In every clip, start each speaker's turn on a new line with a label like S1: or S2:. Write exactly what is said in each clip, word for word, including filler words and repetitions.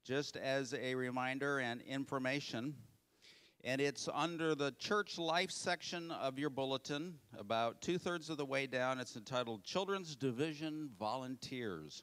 S1: just as a reminder and information. And it's under the church life section of your bulletin, about two-thirds of the way down. It's entitled Children's Division Volunteers.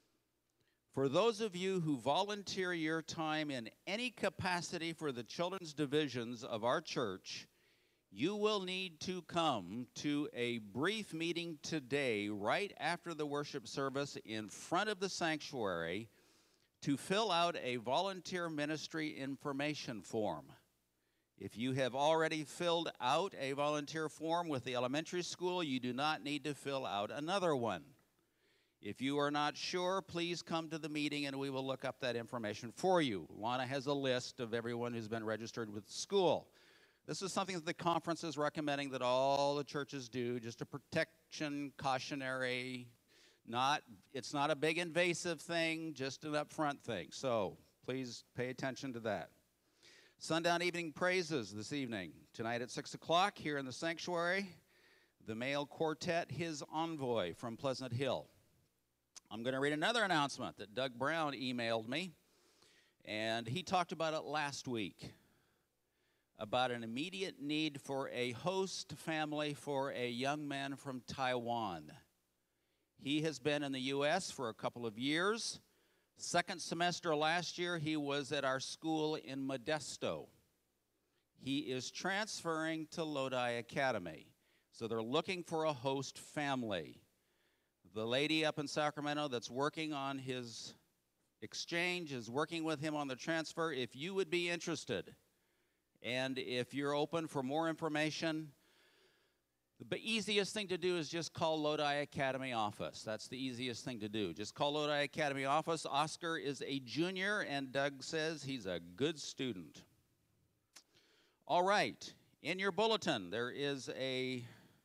S1: For those of you who volunteer your time in any capacity for the children's divisions of our church, you will need to come to a brief meeting today, right after the worship service, in front of the sanctuary, to fill out a volunteer ministry information form. If you have already filled out a volunteer form with the elementary school, you do not need to fill out another one. If you are not sure, please come to the meeting and we will look up that information for you. Lana has a list of everyone who's been registered with the school. This is something that the conference is recommending that all the churches do, just a protection, cautionary, not, it's not a big invasive thing, just an upfront thing. So please pay attention to that. Sundown evening praises this evening. Tonight at six o'clock here in the sanctuary, the male quartet, His Envoy from Pleasant Hill. I'm going to read another announcement that Doug Brown emailed me, and he talked about it last week, about an immediate need for a host family for a young man from Taiwan. He has been in the U S for a couple of years. Second semester last year, he was at our school in Modesto. He is transferring to Lodi Academy, so they're looking for a host family. The lady up in Sacramento that's working on his exchange is working with him on the transfer. If you would be interested, and if you're open for more information, the easiest thing to do is just call Lodi Academy office. That's the easiest thing to do. Just call Lodi Academy office. Oscar is a junior, and Doug says he's a good student. All right. In your bulletin, there is a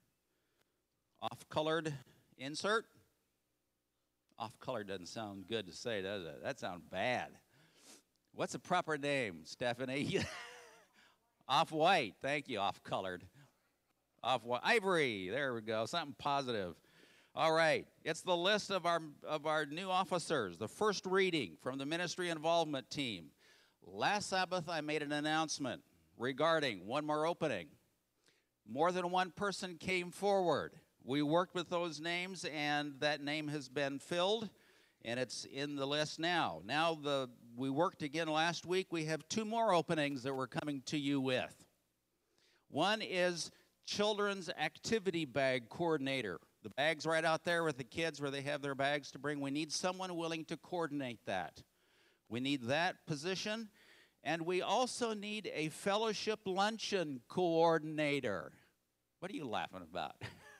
S1: off-colored insert. Off-color doesn't sound good to say, does it? That sounds bad. What's the proper name, Stephanie? Off-white. Thank you, off-colored. Off-white. Ivory. There we go. Something positive. All right. It's the list of our, of our new officers. The first reading from the ministry involvement team. Last Sabbath, I made an announcement regarding one more opening. More than one person came forward. We worked with those names, and that name has been filled, and it's in the list now. Now, the we worked again last week. We have two more openings that we're coming to you with. One is Children's Activity Bag Coordinator. The bag's right out there with the kids where they have their bags to bring. We need someone willing to coordinate that. We need that position, and we also need a Fellowship Luncheon Coordinator. What are you laughing about?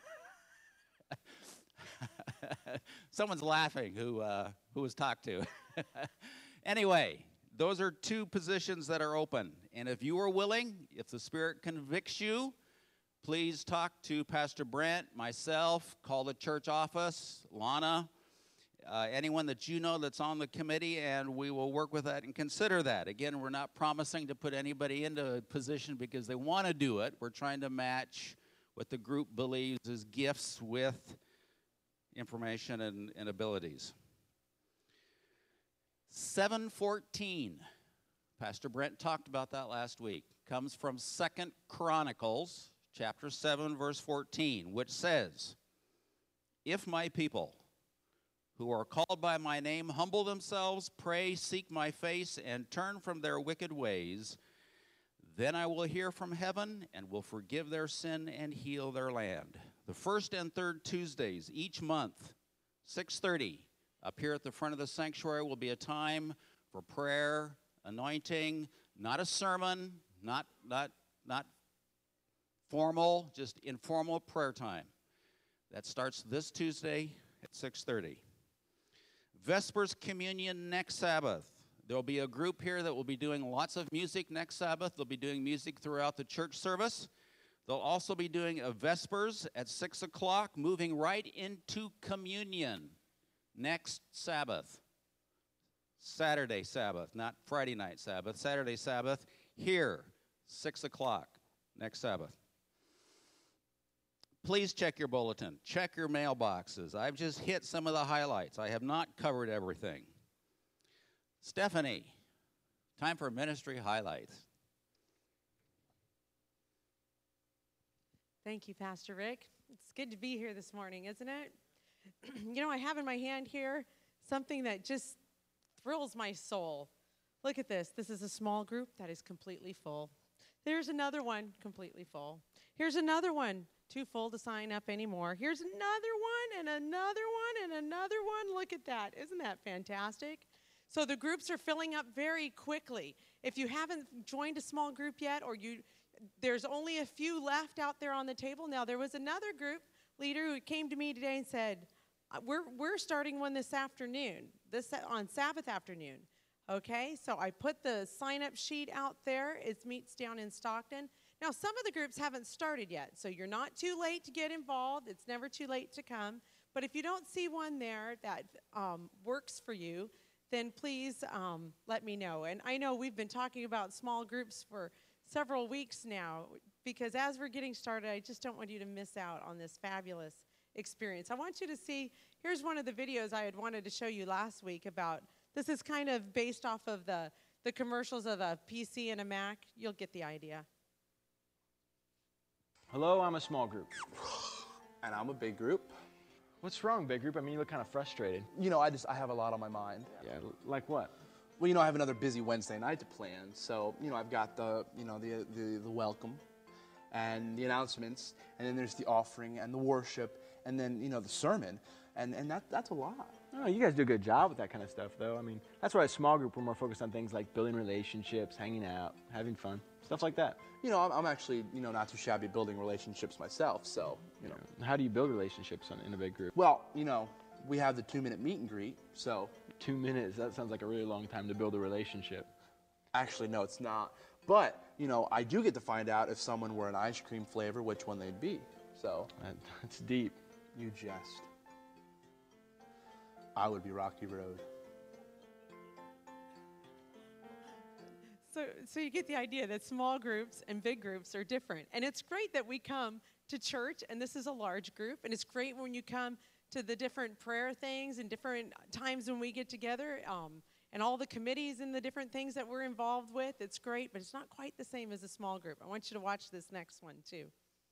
S1: Someone's laughing who uh, who was talked to. Anyway, those are two positions that are open. And if you are willing, if the Spirit convicts you, please talk to Pastor Brent, myself, call the church office, Lana, uh, anyone that you know that's on the committee, and we will work with that and consider that. Again, we're not promising to put anybody into a position because they want to do it. We're trying to match what the group believes is gifts with information and, and abilities. seven fourteen, Pastor Brent talked about that last week, comes from Second Chronicles, chapter seven, verse fourteen, which says, "If my people who are called by my name humble themselves, pray, seek my face, and turn from their wicked ways, then I will hear from heaven and will forgive their sin and heal their land." The first and third Tuesdays each month, six thirty, up here at the front of the sanctuary will be a time for prayer, anointing, not a sermon, not, not, not formal, just informal prayer time. That starts this Tuesday at six thirty. Vespers Communion next Sabbath. There'll be a group here that will be doing lots of music next Sabbath. They'll be doing music throughout the church service. They'll also be doing a Vespers at six o'clock, moving right into communion next Sabbath. Saturday Sabbath, not Friday night Sabbath. Saturday Sabbath here, six o'clock next Sabbath. Please check your bulletin. Check your mailboxes. I've just hit some of the highlights. I have not covered everything. Stephanie, time for ministry highlights.
S2: Thank you, Pastor Rick. It's good to be here this morning, isn't it? You know, I have in my hand here something that just thrills my soul. Look at this. This is a small group that is completely full. There's another one completely full. Here's another one too full to sign up anymore. Here's another one and another one and another one. Look at that. Isn't that fantastic? So the groups are filling up very quickly. If you haven't joined a small group yet, or you there's only a few left out there on the table. Now, there was another group leader who came to me today and said, we're we're starting one this afternoon, this on Sabbath afternoon. Okay, so I put the sign-up sheet out there. It meets down in Stockton. Now, some of the groups haven't started yet, so you're not too late to get involved. It's never too late to come. But if you don't see one there that um, works for you, then please um, let me know. And I know we've been talking about small groups for several weeks now, because as we're getting started, I just don't want you to miss out on this fabulous experience. I want you to see, here's one of the videos I had wanted to show you last week about, this is kind of based off of the, the commercials of a P C and a Mac. You'll get the idea.
S3: Hello, I'm a small group.
S4: And I'm a big group.
S3: What's wrong, big group? I mean, you look kind of frustrated.
S4: You know, I just, I have a lot on my mind.
S3: Yeah, like what?
S4: Well, you know, I have another busy Wednesday night to plan. So, you know, I've got the, you know, the, the, the welcome and the announcements, and then there's the offering and the worship, and then, you know, the sermon. And, and that, that's a lot.
S3: Oh, you guys do a good job with that kind of stuff, though. I mean, that's why a small group, we're more focused on things like building relationships, hanging out, having fun, stuff like that.
S4: You know, I'm, I'm actually, you know, not too shabby building relationships myself, so, you know.
S3: How do you build relationships in, in a big group?
S4: Well, you know, we have the two-minute meet and greet, so.
S3: Two minutes, that sounds like a really long time to build a relationship.
S4: Actually, no, it's not. But, you know, I do get to find out if someone were an ice cream flavor, which one they'd be, so.
S3: That, that's deep.
S4: You jest. I would be Rocky Road.
S2: So, so you get the idea that small groups and big groups are different. And it's great that we come to church, and this is a large group, and it's great when you come to the different prayer things and different times when we get together, um, and all the committees and the different things that we're involved with. It's great, but it's not quite the same as a small group. I want you to watch this next one, too.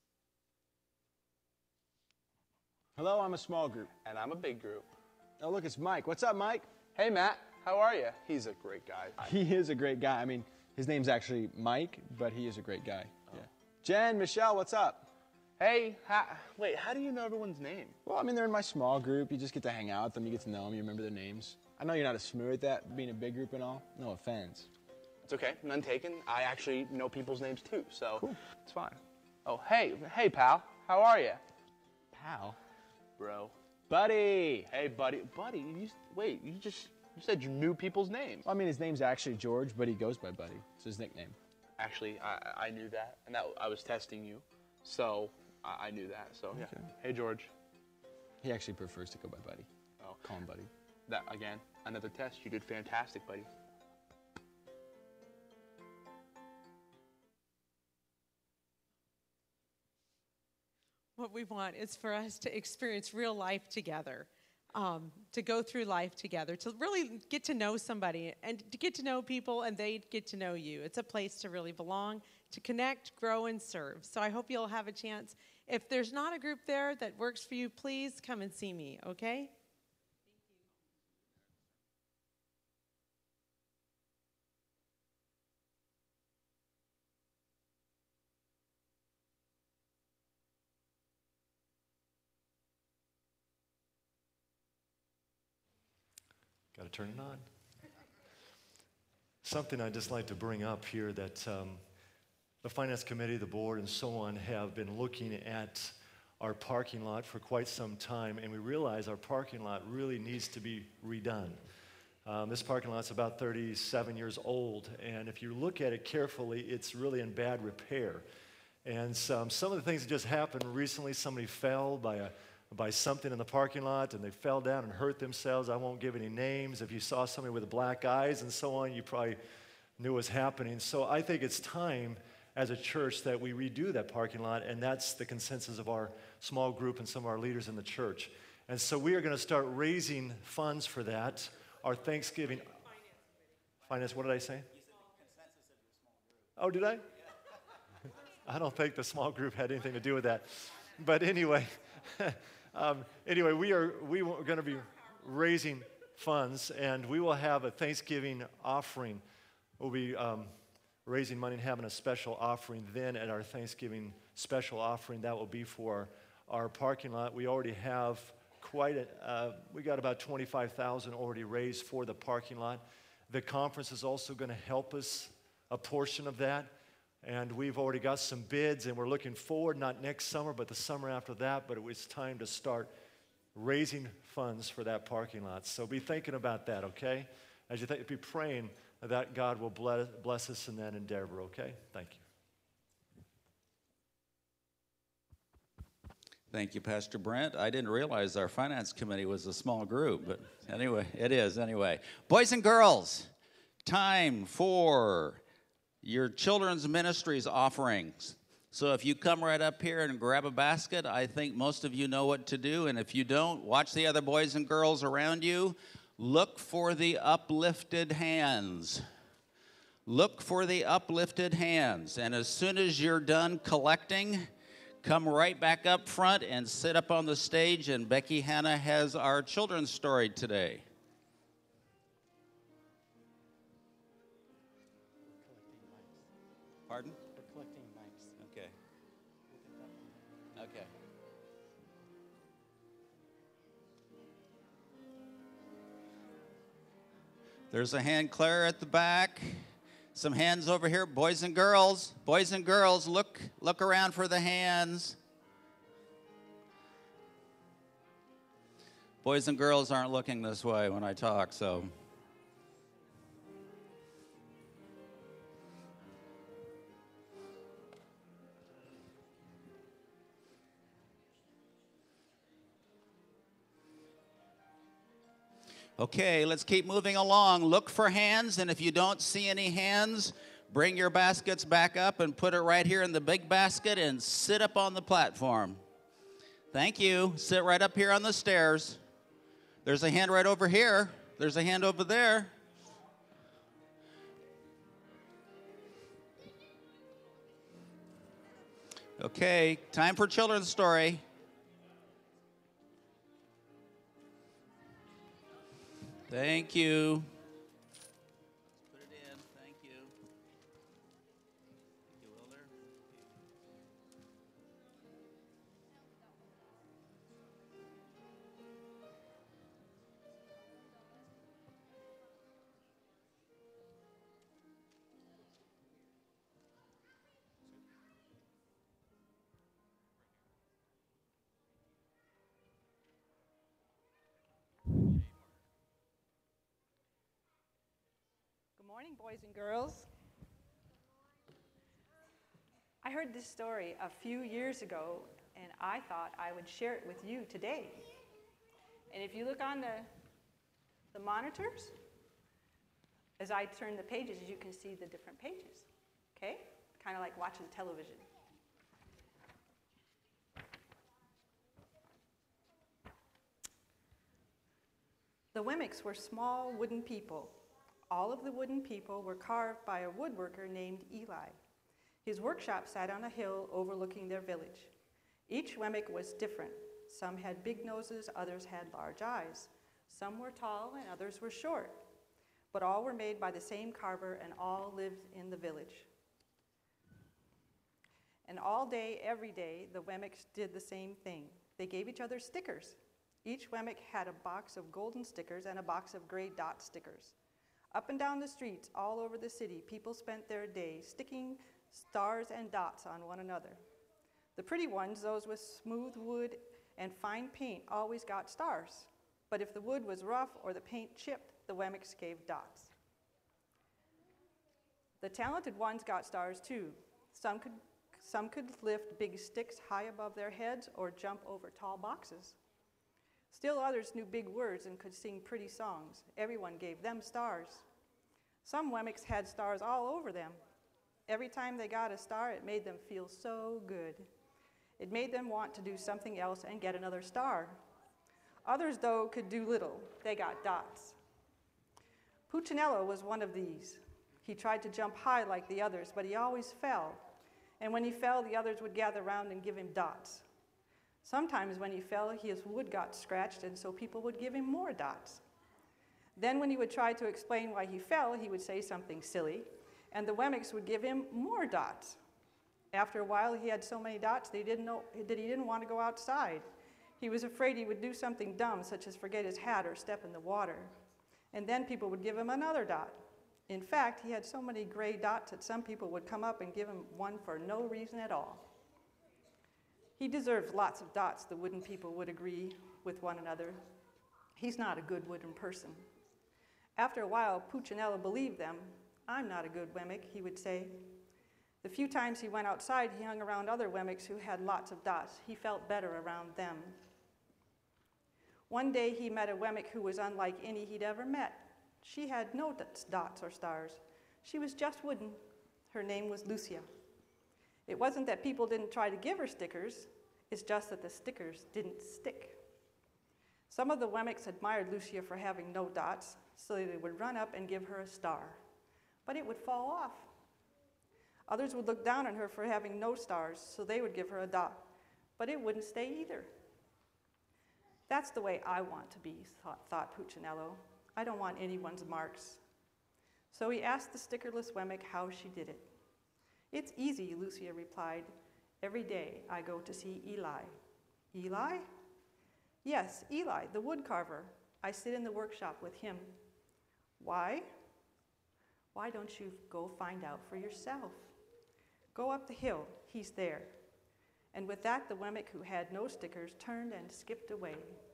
S3: Hello, I'm a small group.
S4: And I'm a big group.
S3: Oh, look, it's Mike. What's up, Mike?
S4: Hey, Matt. How are you? He's a great guy.
S3: He is a great guy. I mean, his name's actually Mike, but he is a great guy. Oh. Yeah. Jen, Michelle, what's up?
S4: Hey, ha wait, how do you know everyone's name?
S3: Well, I mean, they're in my small group. You just get to hang out with them. You get to know them. You remember their names. I know you're not as smooth at that, being a big group and all. No offense.
S4: It's okay. None taken. I actually know people's names, too, so
S3: cool.
S4: It's fine. Oh, hey, hey, pal. How are you?
S3: Pal?
S4: Bro.
S3: Buddy.
S4: Hey, buddy. Buddy, you, wait, you just you said you knew people's names.
S3: Well, I mean, his name's actually George, but he goes by Buddy. It's his nickname.
S4: Actually, I, I knew that, and that I was testing you, so I, I knew that. So, yeah.
S3: Okay.
S4: Hey, George.
S3: He actually prefers to go by Buddy.
S4: Oh.
S3: Call him Buddy.
S4: That, again, another test. You did fantastic, buddy.
S2: What we want is for us to experience real life together, um, to go through life together, to really get to know somebody and to get to know people and they get to know you. It's a place to really belong, to connect, grow, and serve. So I hope you'll have a chance. If there's not a group there that works for you, please come and see me, okay?
S5: Got to turn it on. Something I'd just like to bring up here that um, the Finance Committee, the board, and so on have been looking at our parking lot for quite some time, and we realize our parking lot really needs to be redone. Um, this parking lot's about thirty-seven years old, and if you look at it carefully, it's really in bad repair. And some, some of the things that just happened recently, somebody fell by a by something in the parking lot, and they fell down and hurt themselves. I won't give any names. If you saw somebody with black eyes and so on, you probably knew what was happening. So I think it's time as a church that we redo that parking lot, and that's the consensus of our small group and some of our leaders in the church. And so we are going to start raising funds for that. Our Thanksgiving, Finance, what did I say? You said consensus of your small group. Oh, did I? I don't think the small group had anything to do with that. But anyway, um, anyway, we are we are going to be raising funds, and we will have a Thanksgiving offering. We'll be um, raising money and having a special offering then at our Thanksgiving special offering. That will be for our parking lot. We already have quite a, uh, we got about twenty-five thousand already raised for the parking lot. The conference is also going to help us a portion of that. And we've already got some bids, and we're looking forward, not next summer, but the summer after that. But it was time to start raising funds for that parking lot. So be thinking about that, okay? As you think, be praying that God will bless, bless us in that endeavor, okay? Thank you.
S1: Thank you, Pastor Brent. I didn't realize our finance committee was a small group, but anyway, it is anyway. Boys and girls, time for your children's ministries offerings. So if you come right up here and grab a basket, I think most of you know what to do. And if you don't, watch the other boys and girls around you. Look for the uplifted hands. Look for the uplifted hands. And as soon as you're done collecting, come right back up front and sit up on the stage. And Becky Hanna has our children's story today. Pardon?
S6: We're collecting mics.
S1: Okay. Okay. There's a hand, Claire, at the back. Some hands over here, boys and girls. Boys and girls, look, look around for the hands. Boys and girls aren't looking this way when I talk, so. Okay, let's keep moving along. Look for hands, and if you don't see any hands, bring your baskets back up and put it right here in the big basket and sit up on the platform. Thank you. Sit right up here on the stairs. There's a hand right over here. There's a hand over there. Okay, time for children's story. Thank you. Put it in. Thank you. Thank you, Wilder.
S7: Good morning, boys and girls. I heard this story a few years ago, and I thought I would share it with you today. And if you look on the, the monitors, as I turn the pages, you can see the different pages, okay? Kind of like watching television. The Wemmicks were small wooden people. All of the wooden people were carved by a woodworker named Eli. His workshop sat on a hill overlooking their village. Each Wemmick was different. Some had big noses, others had large eyes. Some were tall and others were short. But all were made by the same carver and all lived in the village. And all day, every day, the Wemmicks did the same thing. They gave each other stickers. Each Wemmick had a box of golden stickers and a box of gray dot stickers. Up and down the streets all over the city, people spent their day sticking stars and dots on one another. The pretty ones, those with smooth wood and fine paint, always got stars. But if the wood was rough or the paint chipped, the Wemmicks gave dots. The talented ones got stars too. Some could, some could lift big sticks high above their heads or jump over tall boxes. Still others knew big words and could sing pretty songs. Everyone gave them stars. Some Wemmicks had stars all over them. Every time they got a star, it made them feel so good. It made them want to do something else and get another star. Others, though, could do little. They got dots. Puccinello was one of these. He tried to jump high like the others, but he always fell. And when he fell, the others would gather around and give him dots. Sometimes when he fell, his wood got scratched, and so people would give him more dots. Then when he would try to explain why he fell, he would say something silly, and the Wemmicks would give him more dots. After a while, he had so many dots that he didn't know that he didn't want to go outside. He was afraid he would do something dumb, such as forget his hat or step in the water. And then people would give him another dot. In fact, he had so many gray dots that some people would come up and give him one for no reason at all. He deserves lots of dots, the wooden people would agree with one another. He's not a good wooden person. After a while, Puccinello believed them. I'm not a good Wemmick, he would say. The few times he went outside, he hung around other Wemmicks who had lots of dots. He felt better around them. One day he met a Wemmick who was unlike any he'd ever met. She had no dots or stars. She was just wooden. Her name was Lucia. It wasn't that people didn't try to give her stickers, it's just that the stickers didn't stick. Some of the Wemmicks admired Lucia for having no dots, so they would run up and give her a star, but it would fall off. Others would look down on her for having no stars, so they would give her a dot, but it wouldn't stay either. That's the way I want to be, thought, thought Puccinello. I don't want anyone's marks. So he asked the stickerless Wemmick how she did it. It's easy, Lucia replied. Every day I go to see Eli. Eli? Yes, Eli, the wood carver. I sit in the workshop with him. Why? Why don't you go find out for yourself? Go up the hill, he's there. And with that, the Wemmick who had no stickers turned and skipped away.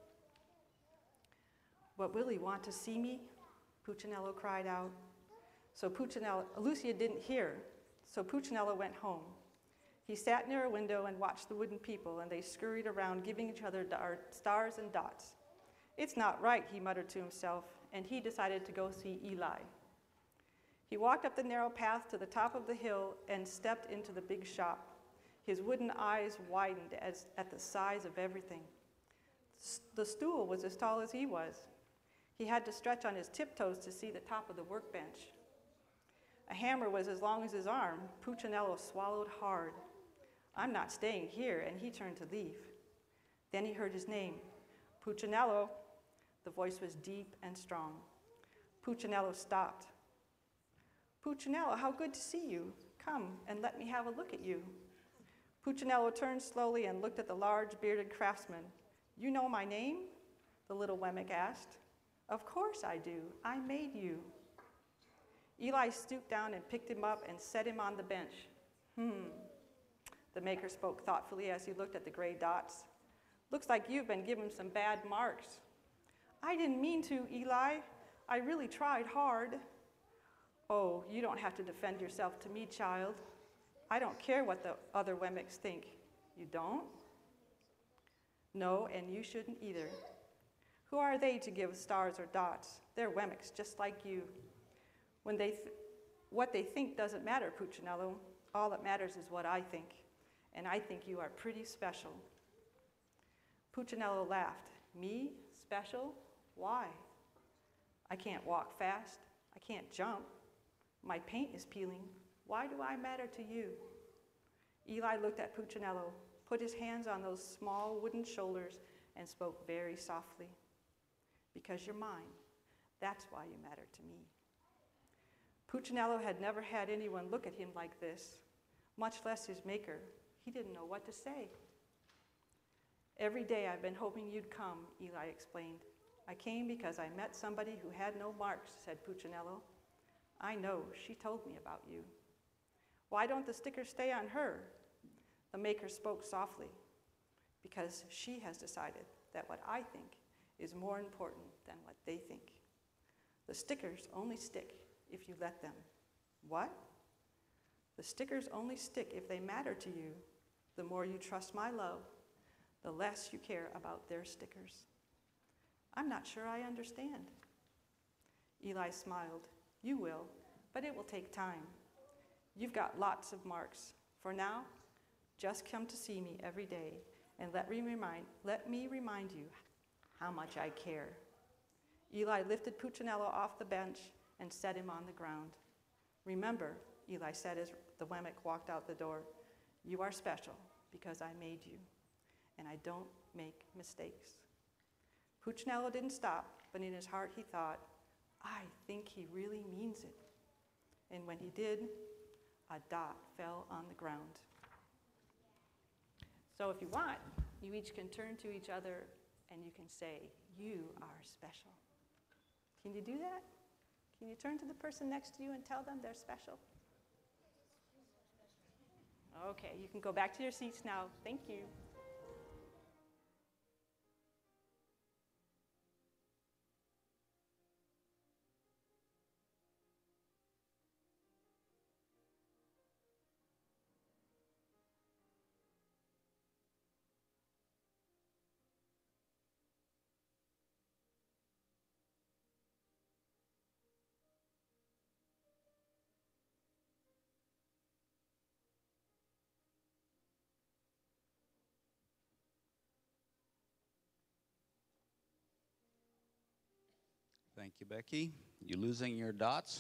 S7: What will he want to see me? Puccinello cried out. So Puccinello, Lucia didn't hear, so Puccinello went home. He sat near a window and watched the wooden people, and they scurried around giving each other stars and dots. It's not right, he muttered to himself, and he decided to go see Eli. He walked up the narrow path to the top of the hill and stepped into the big shop. His wooden eyes widened as, at the size of everything. The stool was as tall as he was. He had to stretch on his tiptoes to see the top of the workbench. A hammer was as long as his arm. Puccinello swallowed hard. I'm not staying here, and he turned to leave. Then he heard his name, Puccinello. The voice was deep and strong. Puccinello stopped. Puccinello, how good to see you. Come and let me have a look at you. Puccinello turned slowly and looked at the large bearded craftsman. You know my name? The little Wemmick asked. Of course I do. I made you. Eli stooped down and picked him up and set him on the bench. Hmm. The maker spoke thoughtfully as he looked at the gray dots. Looks like you've been given some bad marks. I didn't mean to, Eli. I really tried hard. Oh, you don't have to defend yourself to me, child. I don't care what the other Wemmicks think. You don't? No, and you shouldn't either. Who are they to give stars or dots? They're Wemmicks, just like you. When they th- what they think doesn't matter, Puccinello. All that matters is what I think, and I think you are pretty special. Puccinello laughed. Me? Special? Why? I can't walk fast. I can't jump. My paint is peeling. Why do I matter to you? Eli looked at Puccinello, put his hands on those small wooden shoulders, and spoke very softly. Because you're mine. That's why you matter to me. Puccinello had never had anyone look at him like this, much less his maker. He didn't know what to say. Every day I've been hoping you'd come, Eli explained. I came because I met somebody who had no marks, said Puccinello. I know, she told me about you. Why don't the stickers stay on her? The maker spoke softly. Because she has decided that what I think is more important than what they think. The stickers only stick if you let them. What? The stickers only stick if they matter to you. The more you trust my love, the less you care about their stickers. I'm not sure I understand. Eli smiled. You will, but it will take time. You've got lots of marks. For now, just come to see me every day and let me remind, let me remind you how much I care. Eli lifted Puccinello off the bench and set him on the ground. Remember, Eli said as the Wemmick walked out the door, you are special because I made you, and I don't make mistakes. Puccinello didn't stop, but in his heart he thought, I think he really means it. And when he did, a dot fell on the ground. So if you want, you each can turn to each other and you can say, you are special. Can you do that? Can you turn to the person next to you and tell them they're special? Okay, you can go back to your seats now. Thank you.
S1: Thank you, Becky. You losing your dots?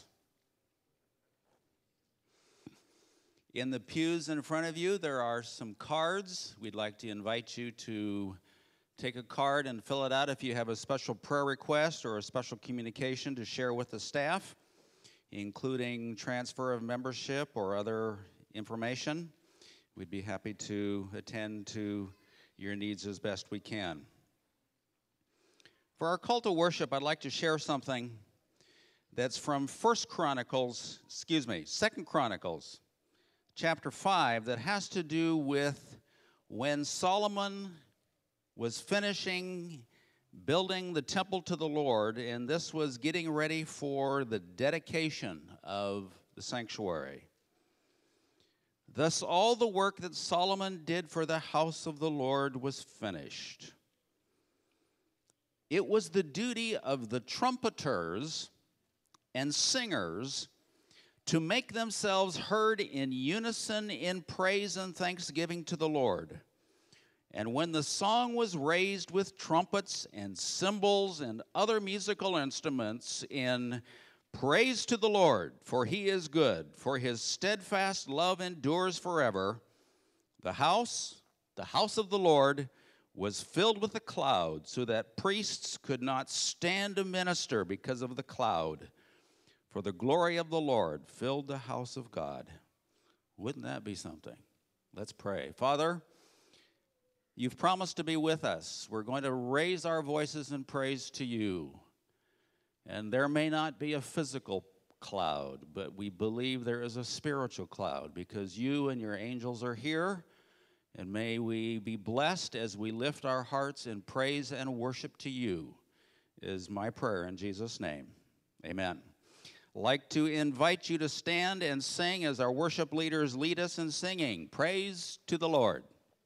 S1: In the pews in front of you, there are some cards. We'd like to invite you to take a card and fill it out if you have a special prayer request or a special communication to share with the staff, including transfer of membership or other information. We'd be happy to attend to your needs as best we can. For our call to worship, I'd like to share something that's from First Chronicles, excuse me, Second Chronicles, chapter five, that has to do with when Solomon was finishing building the temple to the Lord, and this was getting ready for the dedication of the sanctuary. Thus all the work that Solomon did for the house of the Lord was finished. It was the duty of the trumpeters and singers to make themselves heard in unison in praise and thanksgiving to the Lord. And when the song was raised with trumpets and cymbals and other musical instruments in praise to the Lord, for he is good, for his steadfast love endures forever, the house, the house of the Lord, was filled with a cloud, so that priests could not stand to minister because of the cloud. For the glory of the Lord filled the house of God. Wouldn't that be something? Let's pray. Father, you've promised to be with us. We're going to raise our voices in praise to you. And there may not be a physical cloud, but we believe there is a spiritual cloud because you and your angels are here. And may we be blessed as we lift our hearts in praise and worship to you, is my prayer in Jesus' name. Amen. I'd like to invite you to stand and sing as our worship leaders lead us in singing praise to the Lord.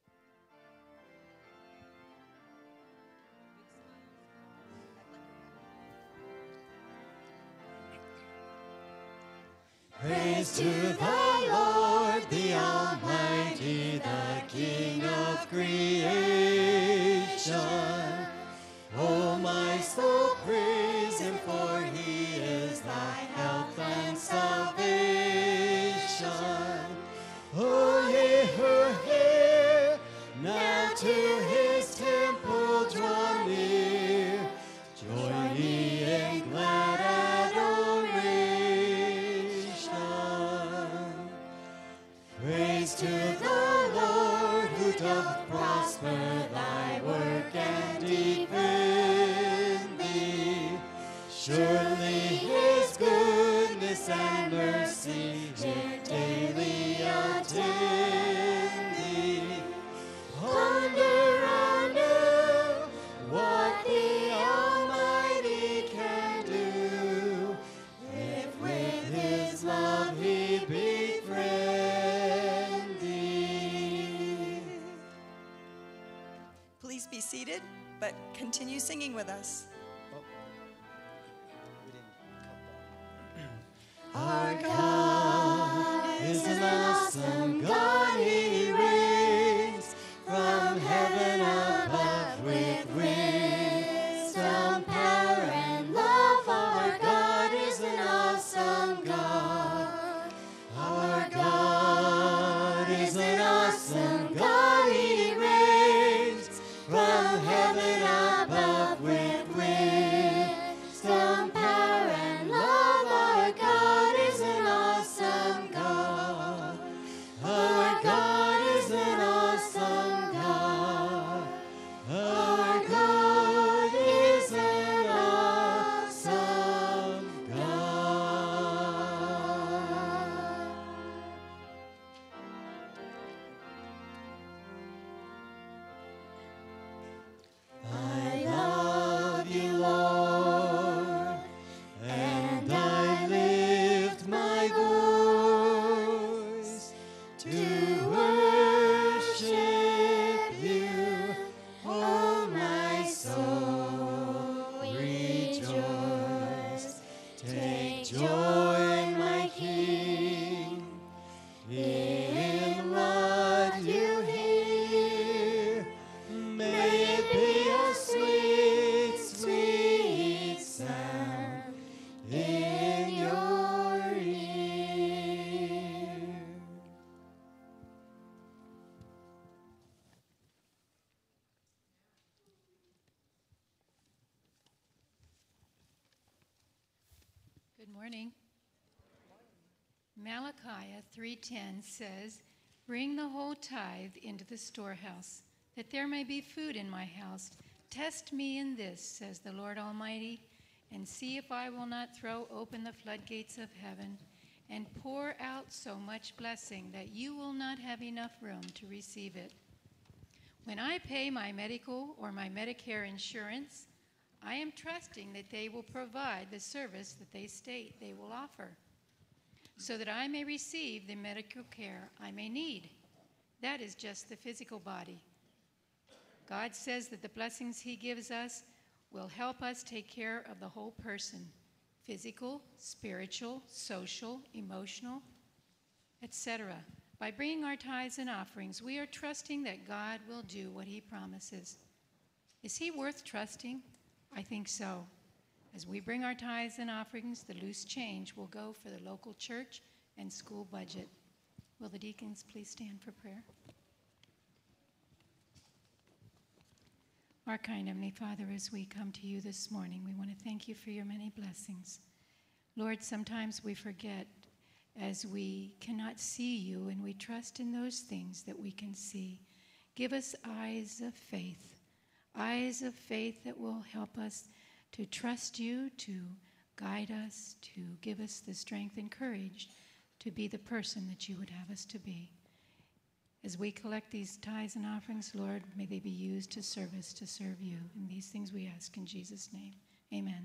S6: Praise to the Lord, the Almighty, the King of creation. Oh, my soul, praise him, for he is thy health and salvation. Oh, yea, her hair, now to his temple draw near. Join ye in glad praise to the Lord, who doth prosper thy work and defend thee. Surely his goodness and mercy here daily attend thee. Ponder anew what the Almighty can do, if with his love he befriend thee.
S8: Please be seated, but continue singing with us.
S6: Our God is an awesome God, he reigns from heaven above with wisdom, power, and love. Our God is an awesome awesome God, he reigns from heaven above with wisdom, power, and love. Our God is an awesome God. Our God is an awesome God. Our God is an awesome God. I love you, Lord, and I lift my voice to worship you. Oh, my soul, rejoice. Take joy, my King, in what you hear. May it be a sweet, sweet sound in your ear.
S9: Good morning. Malachi three ten says, "Bring the whole tithe into the storehouse, that there may be food in my house. Test me in this, says the Lord Almighty, and see if I will not throw open the floodgates of heaven and pour out so much blessing that you will not have enough room to receive it. When I pay my medical or my Medicare insurance, I am trusting that they will provide the service that they state they will offer, so that I may receive the medical care I may need. That is just the physical body. God says that the blessings he gives us will help us take care of the whole person, physical, spiritual, social, emotional, et cetera. By bringing our tithes and offerings, we are trusting that God will do what he promises. Is he worth trusting? I think so. As we bring our tithes and offerings, the loose change will go for the local church and school budget. Will the deacons please stand for prayer? Our kind Heavenly Father, as we come to you this morning, we want to thank you for your many blessings. Lord, sometimes we forget as we cannot see you, and we trust in those things that we can see. Give us eyes of faith, eyes of faith that will help us to trust you, to guide us, to give us the strength and courage to be the person that you would have us to be. As we collect these tithes and offerings, Lord, may they be used to service, to serve you. And these things we ask in Jesus' name. Amen.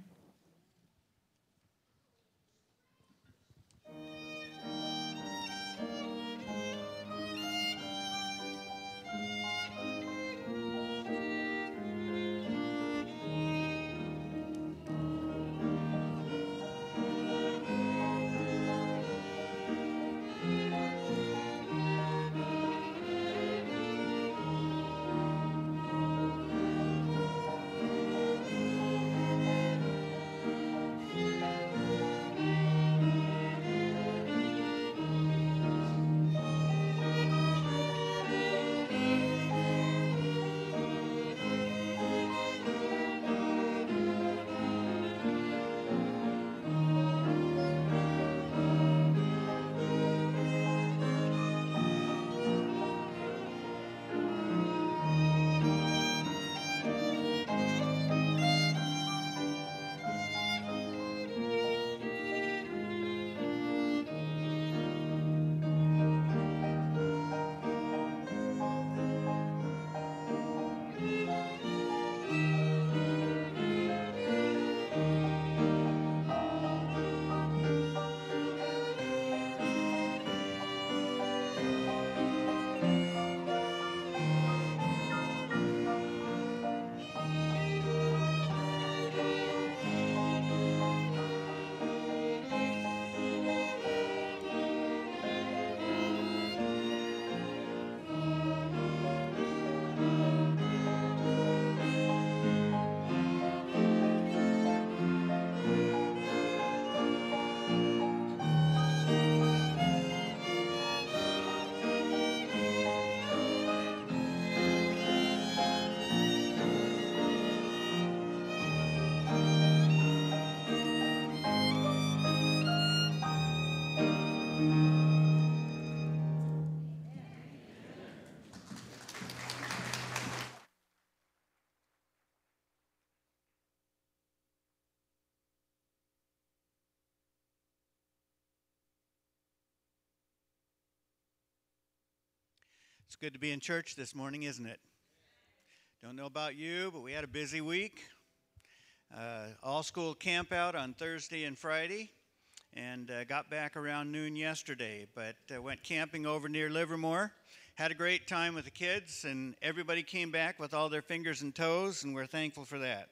S10: It's good to be in church this morning, isn't it? Don't know about you, but we had a busy week. Uh, all school camp out on Thursday and Friday, and uh, got back around noon yesterday, but uh, went camping over near Livermore. Had a great time with the kids, and everybody came back with all their fingers and toes, and we're thankful for that.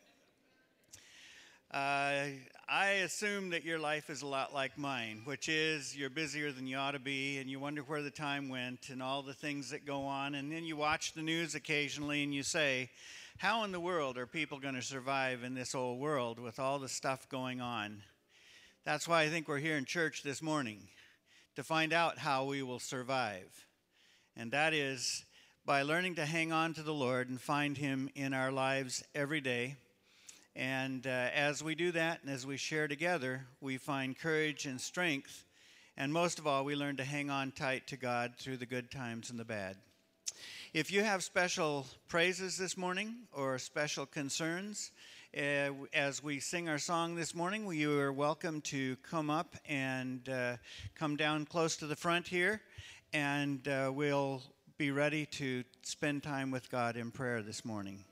S10: Uh, I assume that your life is a lot like mine, which is you're busier than you ought to be, and you wonder where the time went and all the things that go on, and then you watch the news occasionally and you say, how in the world are people going to survive in this old world with all the stuff going on? That's why I think we're here in church this morning, to find out how we will survive. And that is by learning to hang on to the Lord and find Him in our lives every day. And uh, as we do that and as we share together, we find courage and strength. And most of all, we learn to hang on tight to God through the good times and the bad. If you have special praises this morning or special concerns, uh, as we sing our song this morning, you are welcome to come up and uh, come down close to the front here, and uh, we'll be ready to spend time with God in prayer this morning.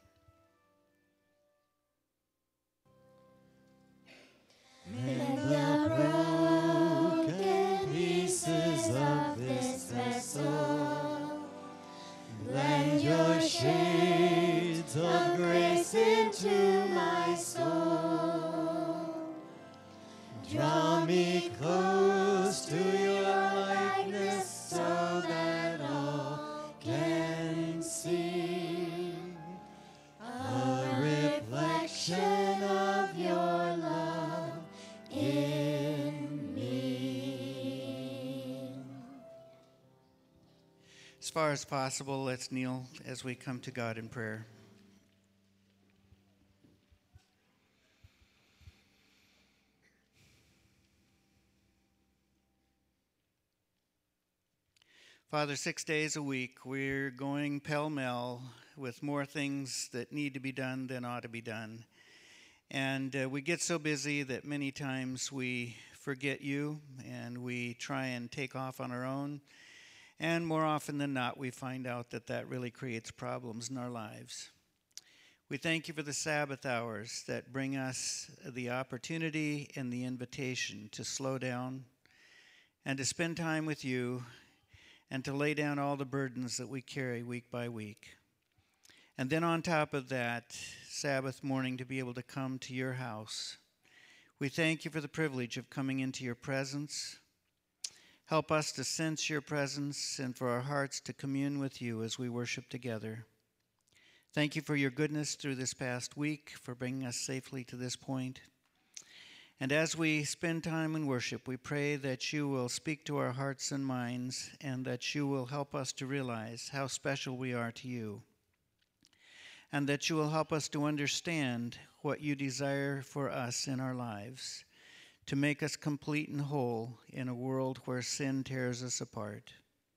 S6: Mend the broken pieces of this vessel. Blend your shades of grace into my soul. Draw me close to your likeness so that all can see a reflection of your love in me.
S10: As far as possible, let's kneel as we come to God in prayer. Father, six days a week, we're going pell-mell with more things that need to be done than ought to be done. And uh, we get so busy that many times we forget you and we try and take off on our own. And more often than not, we find out that that really creates problems in our lives. We thank you for the Sabbath hours that bring us the opportunity and the invitation to slow down and to spend time with you and to lay down all the burdens that we carry week by week. And then on top of that, Sabbath morning to be able to come to your house. We thank you for the privilege of coming into your presence. Help us to sense your presence and for our hearts to commune with you as we worship together. Thank you for your goodness through this past week, for bringing us safely to this point. And as we spend time in worship, we pray that you will speak to our hearts and minds and that you will help us to realize how special we are to you. And that you will help us to understand what you desire for us in our lives, to make us complete and whole in a world where sin tears us apart.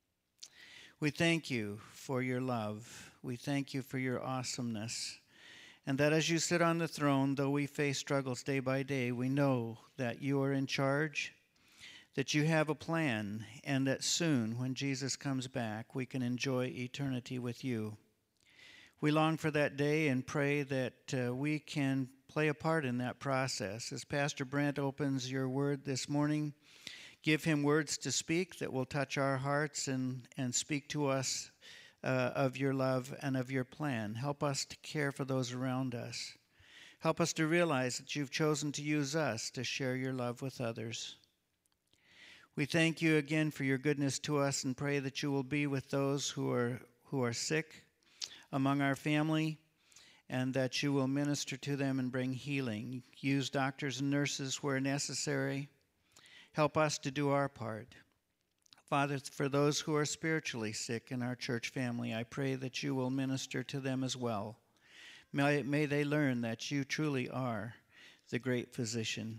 S10: We thank you for your love. We thank you for your awesomeness. And that as you sit on the throne, though we face struggles day by day, we know that you are in charge, that you have a plan, and that soon, when Jesus comes back, we can enjoy eternity with you. We long for that day and pray that uh, we can play a part in that process. As Pastor Brent opens your word this morning, give him words to speak that will touch our hearts and, and speak to us uh, of your love and of your plan. Help us to care for those around us. Help us to realize that you've chosen to use us to share your love with others. We thank you again for your goodness to us and pray that you will be with those who are who are sick among our family, and that you will minister to them and bring healing. Use doctors and nurses where necessary. Help us to do our part. Father, for those who are spiritually sick in our church family, I pray that you will minister to them as well. May, may they learn that you truly are the great physician.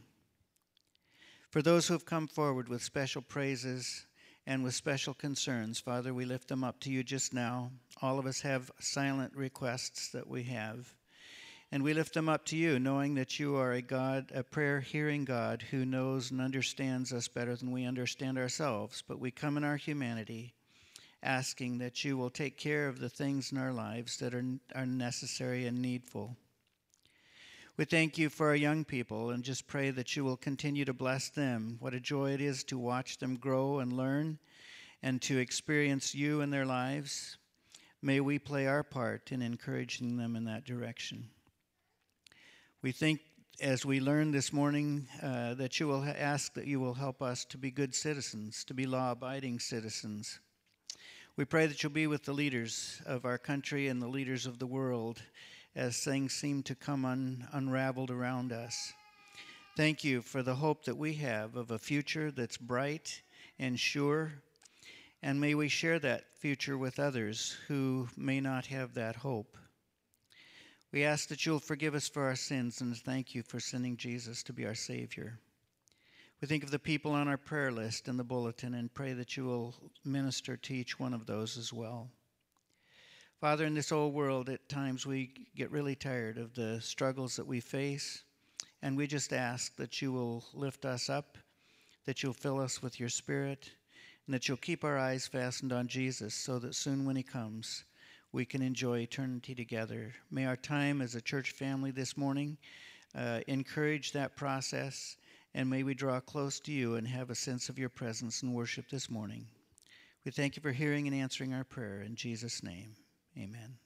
S10: For those who have come forward with special praises and with special concerns, Father, we lift them up to you just now. All of us have silent requests that we have. And we lift them up to you, knowing that you are a God, a prayer-hearing God who knows and understands us better than we understand ourselves. But we come in our humanity, asking that you will take care of the things in our lives that are, are necessary and needful. We thank you for our young people and just pray that you will continue to bless them. What a joy it is to watch them grow and learn and to experience you in their lives. May we play our part in encouraging them in that direction. We think as we learn this morning uh, that you will ha- ask that you will help us to be good citizens, to be law-abiding citizens. We pray that you'll be with the leaders of our country and the leaders of the world as things seem to come un- unraveled around us. Thank you for the hope that we have of a future that's bright and sure, and may we share that future with others who may not have that hope. We ask that you'll forgive us for our sins and thank you for sending Jesus to be our Savior. We think of the people on our prayer list in the bulletin and pray that you will minister to each one of those as well. Father, in this old world, at times we get really tired of the struggles that we face, and we just ask that you will lift us up, that you'll fill us with your Spirit, and that you'll keep our eyes fastened on Jesus so that soon when he comes, we can enjoy eternity together. May our time as a church family this morning uh, encourage that process, and may we draw close to you and have a sense of your presence and worship this morning. We thank you for hearing and answering our prayer. In Jesus' name, amen.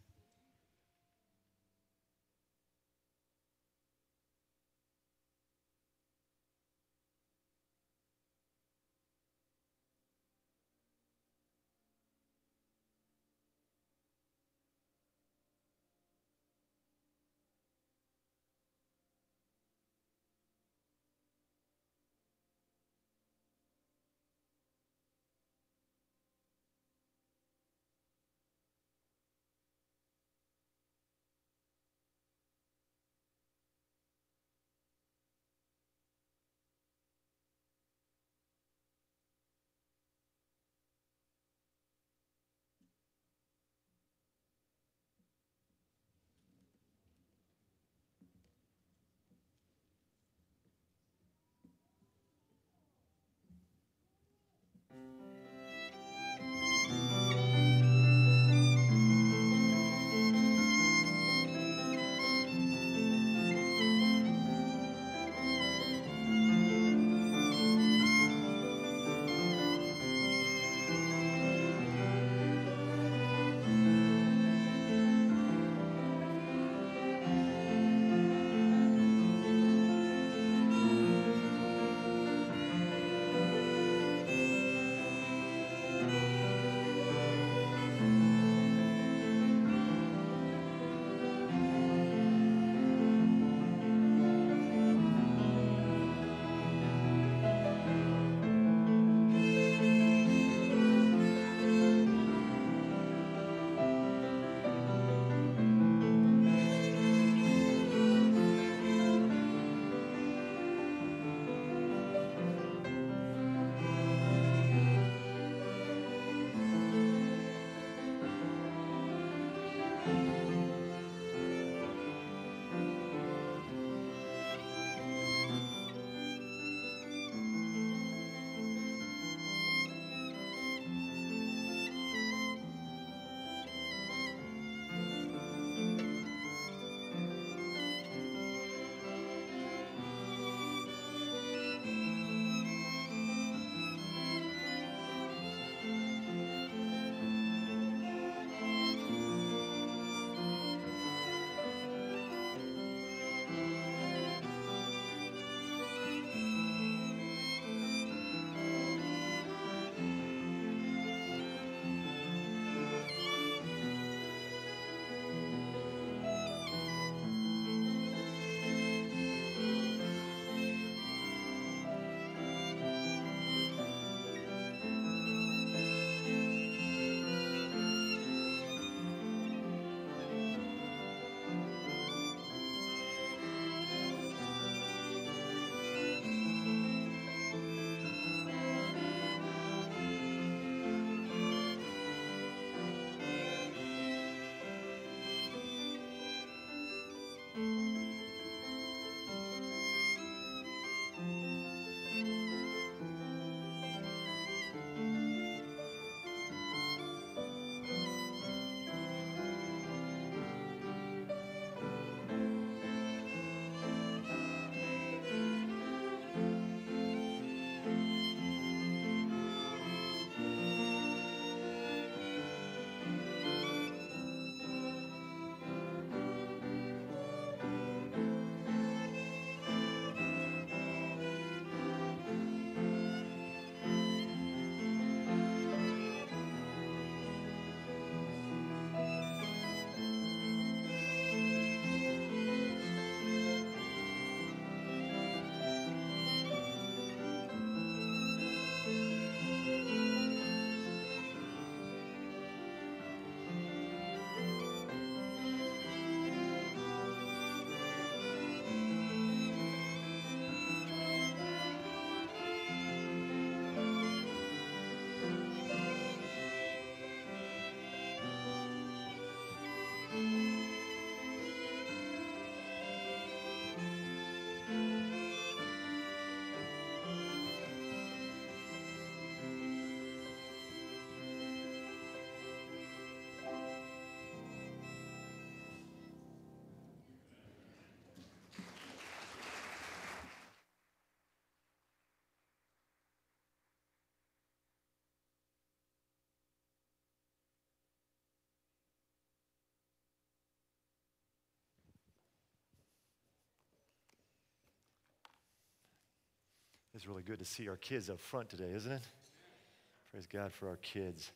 S5: It's really good to see our kids up front today, isn't it? Praise God for our kids.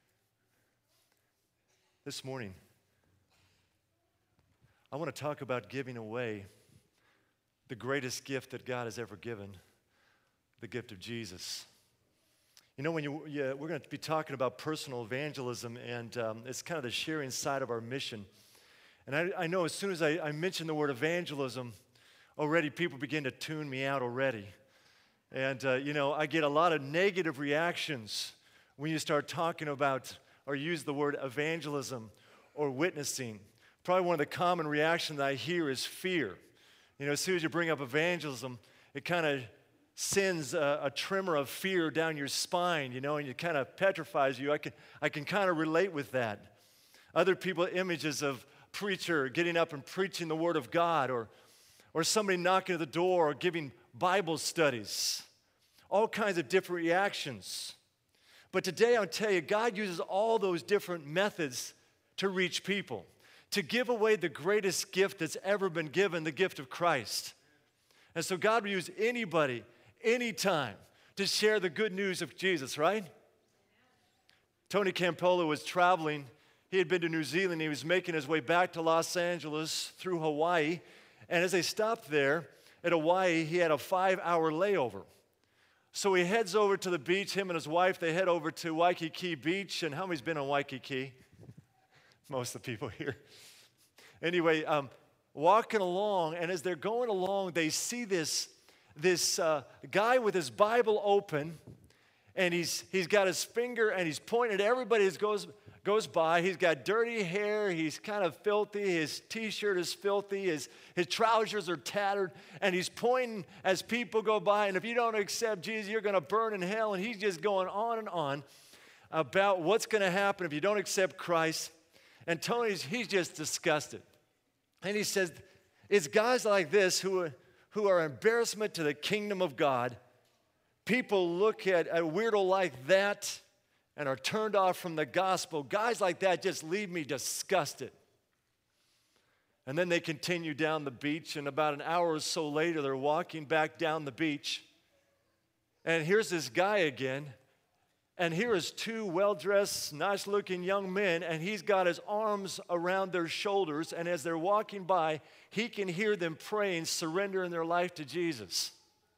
S5: This morning, I want to talk about giving away the greatest gift that God has ever given, the gift of Jesus. You know, when you, yeah, we're going to be talking about personal evangelism, and um, it's kind of the sharing side of our mission. And I, I know as soon as I, I mention the word evangelism, already people begin to tune me out already. And, uh, you know, I get a lot of negative reactions when you start talking about or use the word evangelism or witnessing. Probably one of the common reactions that I hear is fear. You know, as soon as you bring up evangelism, it kind of sends a, a tremor of fear down your spine, you know, and it kind of petrifies you. I can, I can kind of relate with that. Other people, images of preacher getting up and preaching the Word of God, or, or somebody knocking at the door or giving Bible studies. All kinds of different reactions. But today I'll tell you, God uses all those different methods to reach people, to give away the greatest gift that's ever been given, the gift of Christ. And so God will use anybody, anytime, to share the good news of Jesus, right? Tony Campolo was traveling. He had been to New Zealand. He was making his way back to Los Angeles through Hawaii. And as they stopped there at Hawaii, he had a five-hour layover. So he heads over to the beach. Him and his wife, they head over to Waikiki Beach. And how many's been on Waikiki? Most of the people here. Anyway, um, walking along, and as they're going along, they see this, this uh, guy with his Bible open, and he's, he's got his finger, and he's pointing at everybody as goes, goes by. He's got dirty hair. He's kind of filthy. His T-shirt is filthy. His, his trousers are tattered, and he's pointing as people go by, and if you don't accept Jesus, you're going to burn in hell, and he's just going on and on about what's going to happen if you don't accept Christ. And Tony's, he's just disgusted. And he says, it's guys like this who are, who are embarrassment to the kingdom of God. People look at a weirdo like that and are turned off from the gospel. Guys like that just leave me disgusted. And then they continue down the beach, and about an hour or so later, they're walking back down the beach. And here's this guy again. And here is two well-dressed, nice-looking young men, and he's got his arms around their shoulders, and as they're walking by, he can hear them praying, surrendering their life to Jesus.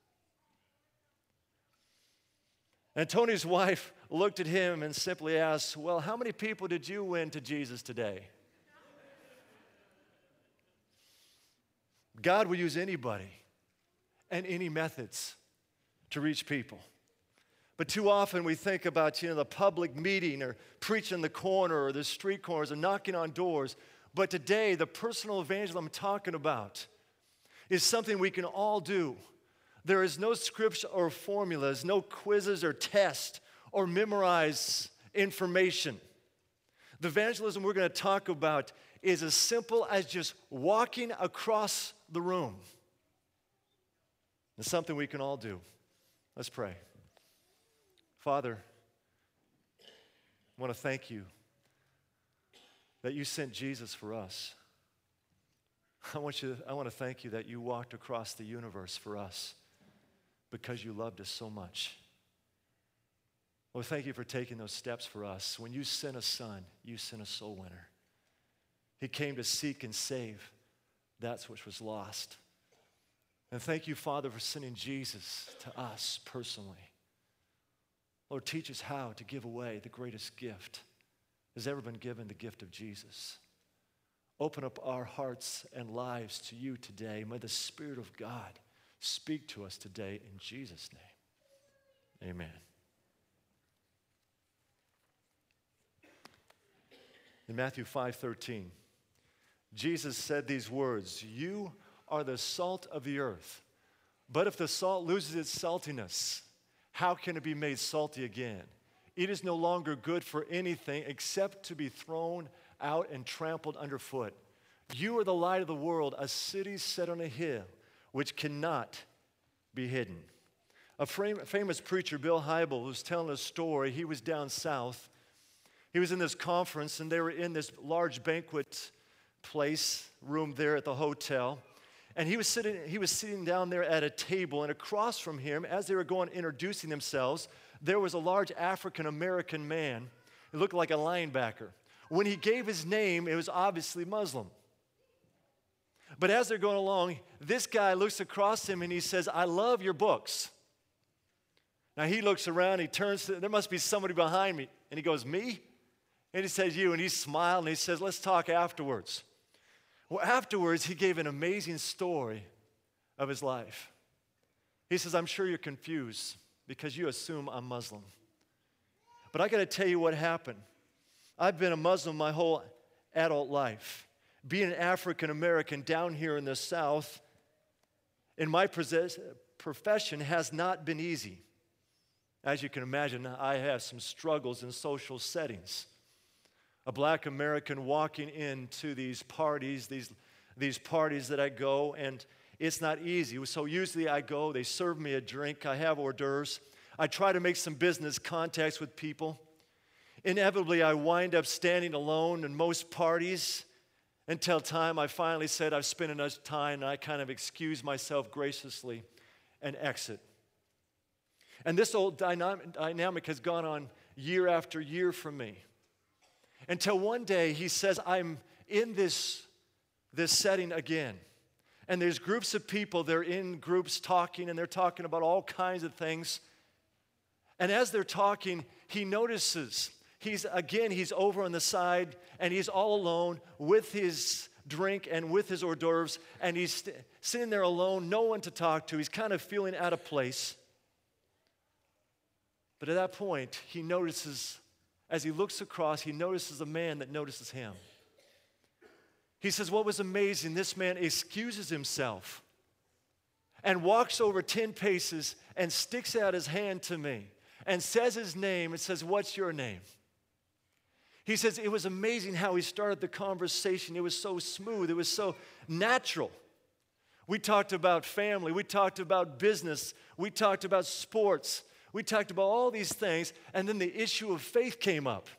S5: And Tony's wife looked at him and simply asked, well, how many people did you win to Jesus today? God will use anybody and any methods to reach people. But too often we think about, you know, the public meeting or preaching the corner or the street corners or knocking on doors. But today, the personal evangelism I'm talking about is something we can all do. There is no scripts or formulas, no quizzes or tests or memorize information. The evangelism we're going to talk about is as simple as just walking across the room. It's something we can all do. Let's pray. Father, I want to thank you that you sent Jesus for us. I want you, I want to thank you that you walked across the universe for us because you loved us so much. Lord, thank you for taking those steps for us. When you sent a son, you sent a soul winner. He came to seek and save that which was lost. And thank you, Father, for sending Jesus to us personally. Lord, teach us how to give away the greatest gift that's ever been given, the gift of Jesus. Open up our hearts and lives to you today. May the Spirit of God speak to us today in Jesus' name. Amen. In Matthew five thirteen, Jesus said these words, "You are the salt of the earth, but if the salt loses its saltiness, how can it be made salty again? It is no longer good for anything except to be thrown out and trampled underfoot. You are the light of the world, a city set on a hill, which cannot be hidden." A fam- famous preacher, Bill Hybels, was telling a story. He was down south. He was in this conference, and they were in this large banquet place room there at the hotel. And he was sitting, he was sitting down there at a table, and across from him, as they were going introducing themselves, there was a large African-American man. He looked like a linebacker. When he gave his name, it was obviously Muslim. But as they're going along, this guy looks across him and he says, "I love your books." Now he looks around, he turns to, there must be somebody behind me. And he goes, "Me?" And he says, "You." And he smiled and he says, "Let's talk afterwards." Well, afterwards, he gave an amazing story of his life. He says, "I'm sure you're confused because you assume I'm Muslim. But I got to tell you what happened. I've been a Muslim my whole adult life. Being an African American down here in the South, in my profession, has not been easy. As you can imagine, I have some struggles in social settings. A black American walking into these parties, these, these parties that I go, and it's not easy. So usually I go, they serve me a drink, I have hors d'oeuvres. I try to make some business contacts with people. Inevitably, I wind up standing alone in most parties until time I finally said, I've spent enough time, and I kind of excuse myself graciously and exit. And this old dynamic, dynamic has gone on year after year for me. Until one day he says, I'm in this, this setting again. And there's groups of people, they're in groups talking, and they're talking about all kinds of things. And as they're talking, he notices, he's again, he's over on the side, and he's all alone with his drink and with his hors d'oeuvres, and he's st- sitting there alone, no one to talk to. He's kind of feeling out of place. But at that point, he notices, as he looks across, he notices a man that notices him. He says, what was amazing, this man excuses himself and walks over ten paces and sticks out his hand to me and says his name and says, what's your name? He says, it was amazing how he started the conversation. It was so smooth. It was so natural. We talked about family. We talked about business. We talked about sports. We talked about all these things, and then the issue of faith came up.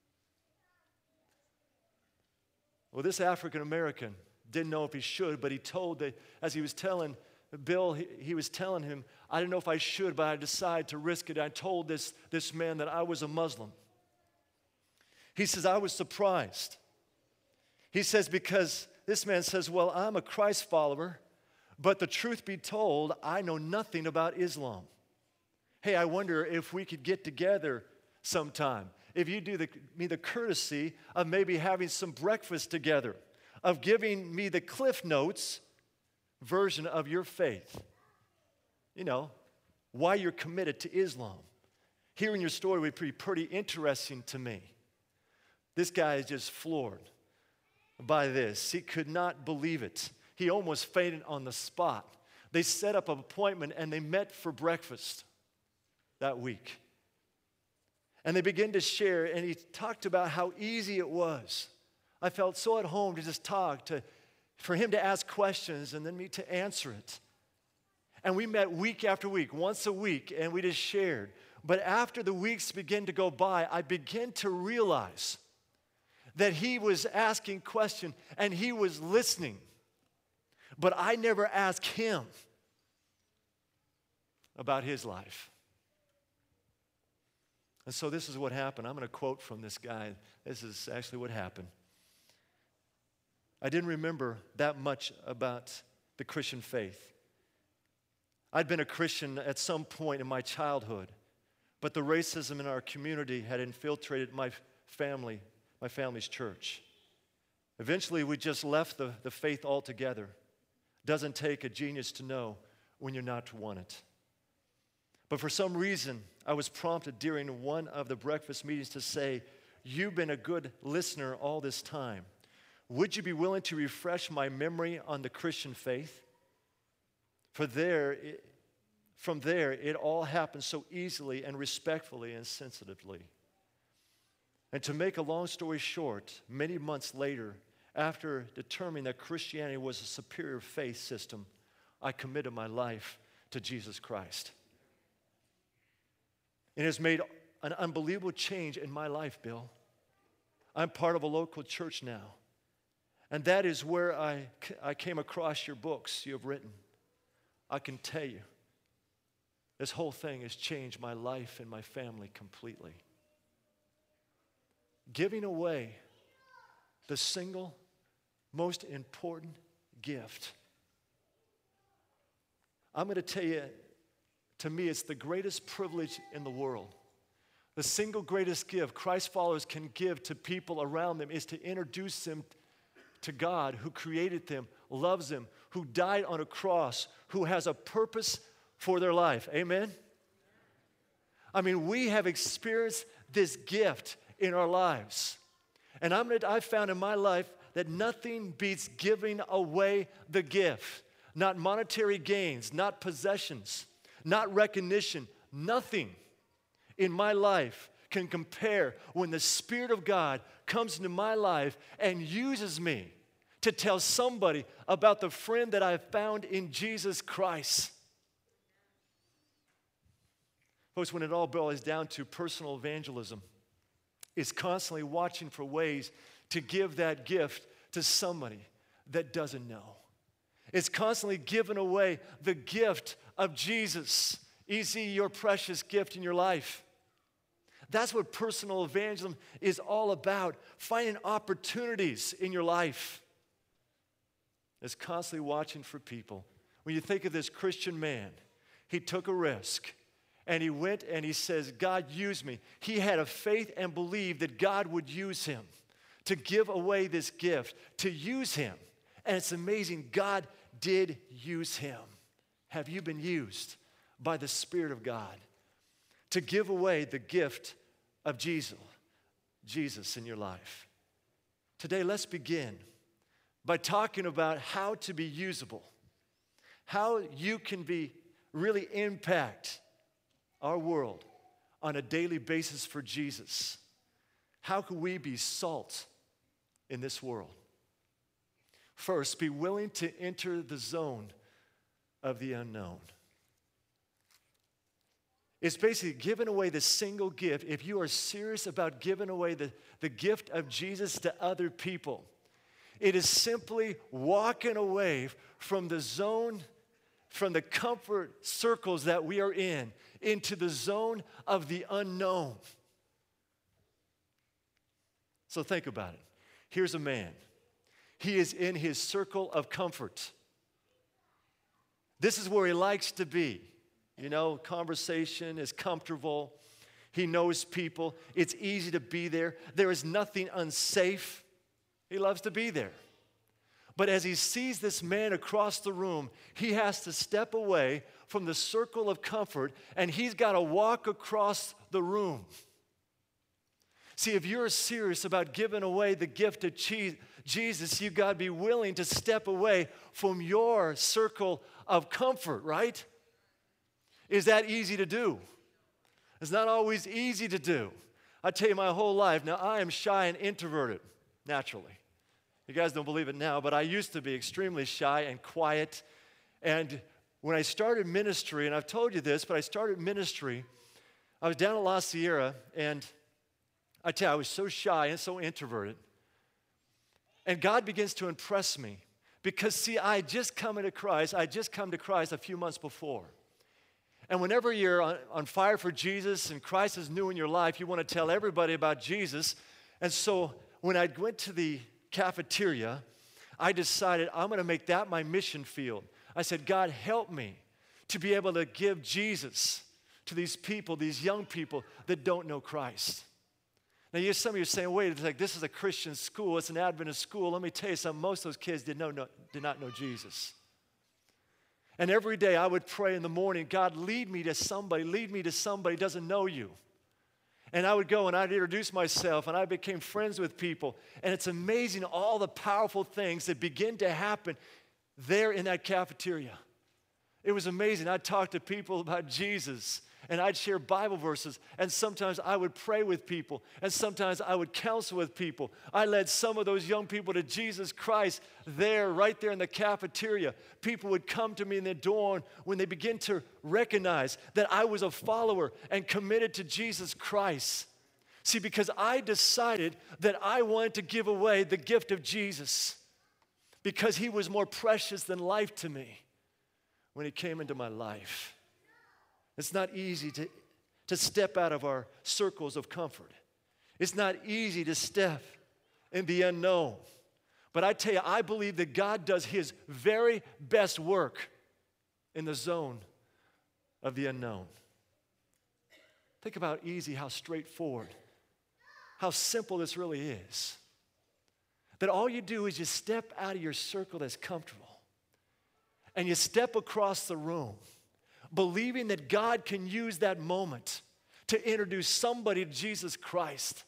S5: Well, this African American didn't know if he should, but he told that as he was telling Bill, he, he was telling him, I didn't know if I should, but I decided to risk it. I told this, this man that I was a Muslim. He says, I was surprised. He says, because this man says, well, I'm a Christ follower, but the truth be told, I know nothing about Islam. Hey, I wonder if we could get together sometime. If you do the, me the courtesy of maybe having some breakfast together, of giving me the Cliff Notes version of your faith. You know, why you're committed to Islam. Hearing your story would be pretty interesting to me. This guy is just floored by this. He could not believe it. He almost fainted on the spot. They set up an appointment and they met for breakfast that week. And they began to share, and he talked about how easy it was. I felt so at home to just talk, to, for him to ask questions and then me to answer it. And we met week after week, once a week, and we just shared. But after the weeks began to go by, I began to realize that he was asking questions and he was listening. But I never asked him about his life. And so this is what happened. I'm going to quote from this guy. This is actually what happened. I didn't remember that much about the Christian faith. I'd been a Christian at some point in my childhood, but the racism in our community had infiltrated my family, my family's church. Eventually, we just left the, the faith altogether. Doesn't take a genius to know when you're not to want it. But for some reason, I was prompted during one of the breakfast meetings to say, you've been a good listener all this time. Would you be willing to refresh my memory on the Christian faith? For there, it, from there, it all happened so easily and respectfully and sensitively. And to make a long story short, many months later, after determining that Christianity was a superior faith system, I committed my life to Jesus Christ. It has made an unbelievable change in my life, Bill. I'm part of a local church now. And that is where I, I came across your books you have written. I can tell you, this whole thing has changed my life and my family completely. Giving away the single most important gift. I'm going to tell you, to me, it's the greatest privilege in the world. The single greatest gift Christ followers can give to people around them is to introduce them to God who created them, loves them, who died on a cross, who has a purpose for their life. Amen? I mean, we have experienced this gift in our lives. And I'm gonna, I've found in my life that nothing beats giving away the gift. Not monetary gains, not possessions, not recognition. Nothing in my life can compare when the Spirit of God comes into my life and uses me to tell somebody about the friend that I've found in Jesus Christ. Folks, when it all boils down to personal evangelism, it's constantly watching for ways to give that gift to somebody that doesn't know. It's constantly giving away the gift of Jesus. Is He your precious gift in your life? That's what personal evangelism is all about, finding opportunities in your life. It's constantly watching for people. When you think of this Christian man, he took a risk, and he went and he says, God, use me. He had a faith and believed that God would use him to give away this gift, to use him. And it's amazing, God did use him. Have you been used by the Spirit of God to give away the gift of Jesus, Jesus in your life? Today, let's begin by talking about how to be usable, how you can be really impact our world on a daily basis for Jesus. How can we be salt in this world? First, be willing to enter the zone of the unknown. It's basically giving away the single gift. If you are serious about giving away the, the gift of Jesus to other people, it is simply walking away from the zone, from the comfort circles that we are in, into the zone of the unknown. So think about it. Here's a man. He is in his circle of comfort. This is where he likes to be. You know, conversation is comfortable. He knows people. It's easy to be there. There is nothing unsafe. He loves to be there. But as he sees this man across the room, he has to step away from the circle of comfort, and he's got to walk across the room. See, if you're serious about giving away the gift of Jesus, you've got to be willing to step away from your circle of comfort, right? Is that easy to do? It's not always easy to do. I tell you my whole life, now I am shy and introverted, naturally. You guys don't believe it now, but I used to be extremely shy and quiet. And when I started ministry, and I've told you this, but I started ministry, I was down at La Sierra, and I tell you, I was so shy and so introverted. And God begins to impress me. Because, see, I had just come into Christ. I had just come to Christ a few months before. And whenever you're on, on fire for Jesus and Christ is new in your life, you want to tell everybody about Jesus. And so when I went to the cafeteria, I decided I'm going to make that my mission field. I said, God, help me to be able to give Jesus to these people, these young people that don't know Christ. Now, you, some of you are saying, wait, it's like this is a Christian school. It's an Adventist school. Let me tell you something. Most of those kids did, know, no, did not know Jesus. And every day I would pray in the morning, God, lead me to somebody. Lead me to somebody who doesn't know you. And I would go and I'd introduce myself, and I became friends with people. And it's amazing all the powerful things that begin to happen there in that cafeteria. It was amazing. I'd talk to people about Jesus, and I'd share Bible verses, and sometimes I would pray with people, and sometimes I would counsel with people. I led some of those young people to Jesus Christ there, right there in the cafeteria. People would come to me in the dorm when they begin to recognize that I was a follower and committed to Jesus Christ. See, because I decided that I wanted to give away the gift of Jesus. because he was more precious than life to me when he came into my life. It's not easy to, to step out of our circles of comfort. It's not easy to step in the unknown. But I tell you, I believe that God does his very best work in the zone of the unknown. Think about easy, how straightforward, how simple this really is. That all you do is you step out of your circle that's comfortable and you step across the room, believing that God can use that moment to introduce somebody to Jesus Christ.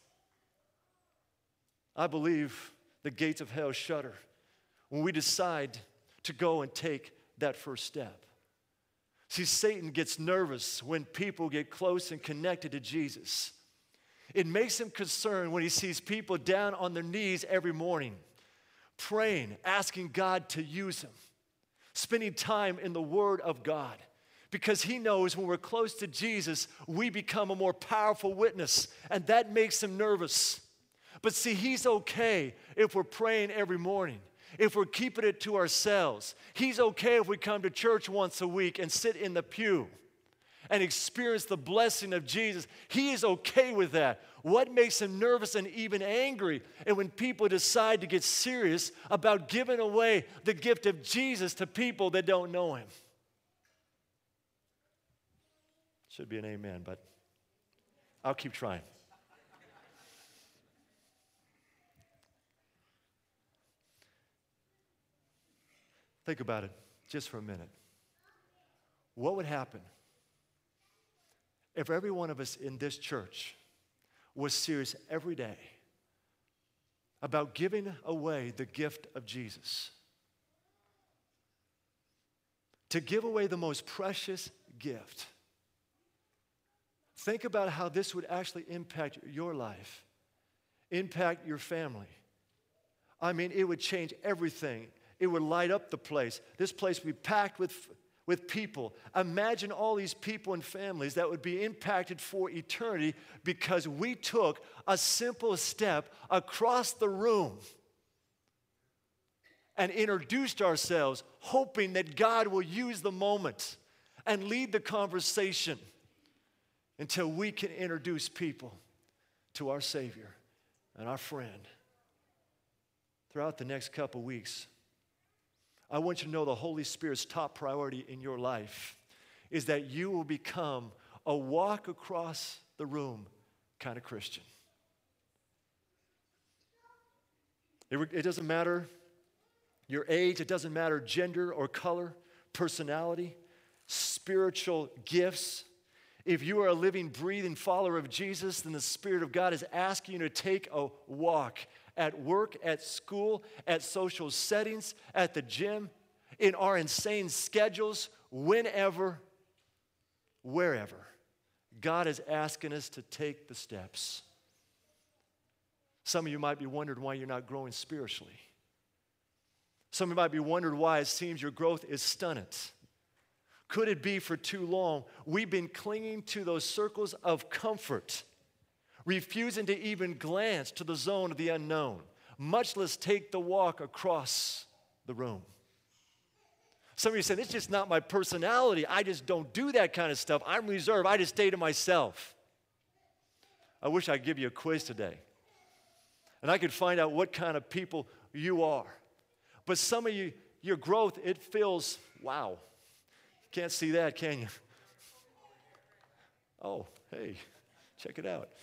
S5: I believe the gates of hell shudder when we decide to go and take that first step. See, Satan gets nervous when people get close and connected to Jesus. It makes him concerned when he sees people down on their knees every morning, praying, asking God to use them, spending time in the Word of God. Because he knows when we're close to Jesus, we become a more powerful witness, and that makes him nervous. But see, he's okay if we're praying every morning, if we're keeping it to ourselves. He's okay if we come to church once a week and sit in the pew and experience the blessing of Jesus. He is okay with that. What makes him nervous and even angry? And when people decide to get serious about giving away the gift of Jesus to people that don't know him. Should be an amen, but I'll keep trying. Think about it just for a minute. What would happen if every one of us in this church was serious every day about giving away the gift of Jesus? To give away the most precious gift. Think about how this would actually impact your life, impact your family. I mean, it would change everything. It would light up the place. This place would be packed with, with people. Imagine all these people and families that would be impacted for eternity because we took a simple step across the room and introduced ourselves, hoping that God will use the moment and lead the conversation until we can introduce people to our Savior and our friend. Throughout the next couple weeks, I want you to know the Holy Spirit's top priority in your life is that you will become a walk across the room kind of Christian. It, it doesn't matter your age, it doesn't matter gender or color, personality, spiritual gifts. If you are a living, breathing follower of Jesus, then the Spirit of God is asking you to take a walk at work, at school, at social settings, at the gym, in our insane schedules, whenever, wherever. God is asking us to take the steps. Some of you might be wondering why you're not growing spiritually. Some of you might be wondering why it seems your growth is stunted. Could it be for too long we've been clinging to those circles of comfort, refusing to even glance to the zone of the unknown, much less take the walk across the room? Some of you said, it's just not my personality. I just don't do that kind of stuff. I'm reserved. I just stay to myself. I wish I could give you a quiz today, and I could find out what kind of people you are. But some of you, your growth, it feels, wow. Can't see that, can you? Oh, hey, check it out.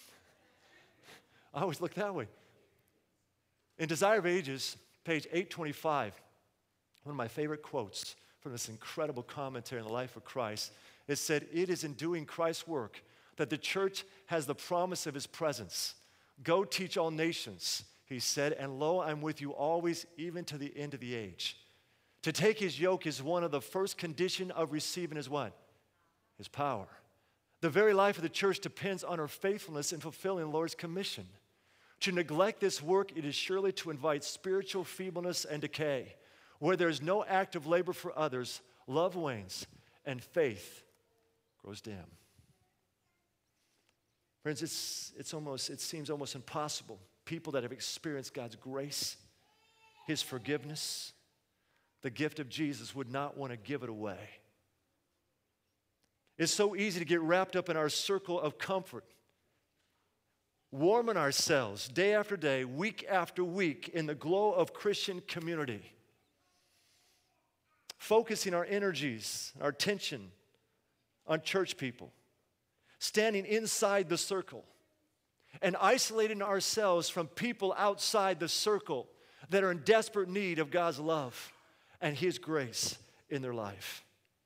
S5: I always look that way. In Desire of Ages, page eight twenty-five, one of my favorite quotes from this incredible commentary on the life of Christ, it said, "It is in doing Christ's work that the church has the promise of his presence. Go teach all nations," he said, "and lo, I'm with you always, even to the end of the age." To take his yoke is one of the first condition of receiving his what? His power. The very life of the church depends on our faithfulness in fulfilling the Lord's commission. To neglect this work, it is surely to invite spiritual feebleness and decay. Where there is no active labor for others, love wanes and faith grows dim. Friends, it's, it's almost, it seems almost impossible. People that have experienced God's grace His forgiveness, the gift of Jesus, would not want to give it away. It's so easy to get wrapped up in our circle of comfort, warming ourselves day after day, week after week in the glow of Christian community, focusing our energies, our attention on church people, standing inside the circle, and isolating ourselves from people outside the circle that are in desperate need of God's love and His grace in their life.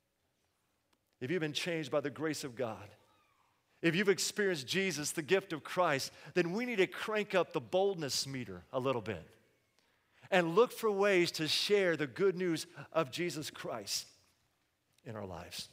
S5: If you've been changed by the grace of God, if you've experienced Jesus, the gift of Christ, then we need to crank up the boldness meter a little bit and look for ways to share the good news of Jesus Christ in our lives.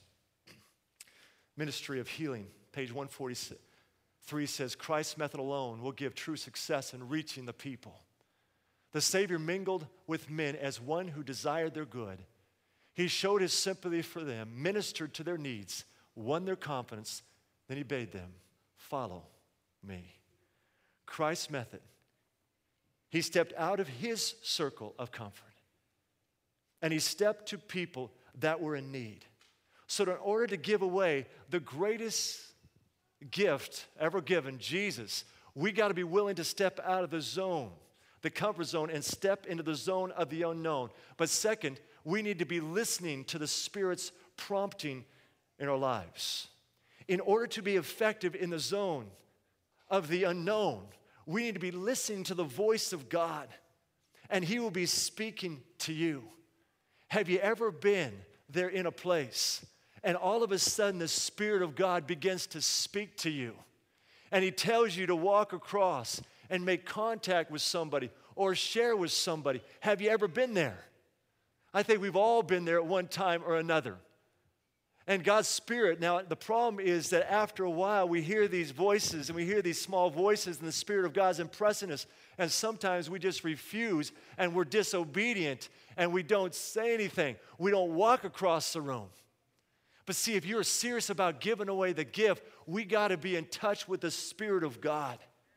S5: Ministry of Healing, page one forty-three says, Christ's method alone will give true success in reaching the people. The Savior mingled with men as one who desired their good. He showed His sympathy for them, ministered to their needs, won their confidence. Then He bade them, follow me. Christ's method. He stepped out of His circle of comfort, and He stepped to people that were in need. So in order to give away the greatest gift ever given, Jesus, we got to be willing to step out of the zone, the comfort zone, and step into the zone of the unknown. But second, we need to be listening to the Spirit's prompting in our lives. In order to be effective in the zone of the unknown, we need to be listening to the voice of God, and He will be speaking to you. Have you ever been there in a place, and all of a sudden the Spirit of God begins to speak to you, and He tells you to walk across and make contact with somebody or share with somebody? Have you ever been there? I think we've all been there at one time or another. And God's Spirit, now the problem is that after a while we hear these voices and we hear these small voices and the Spirit of God's impressing us, and sometimes we just refuse and we're disobedient and we don't say anything. We don't walk across the room. But see, if you're serious about giving away the gift, we got to be in touch with the Spirit of God.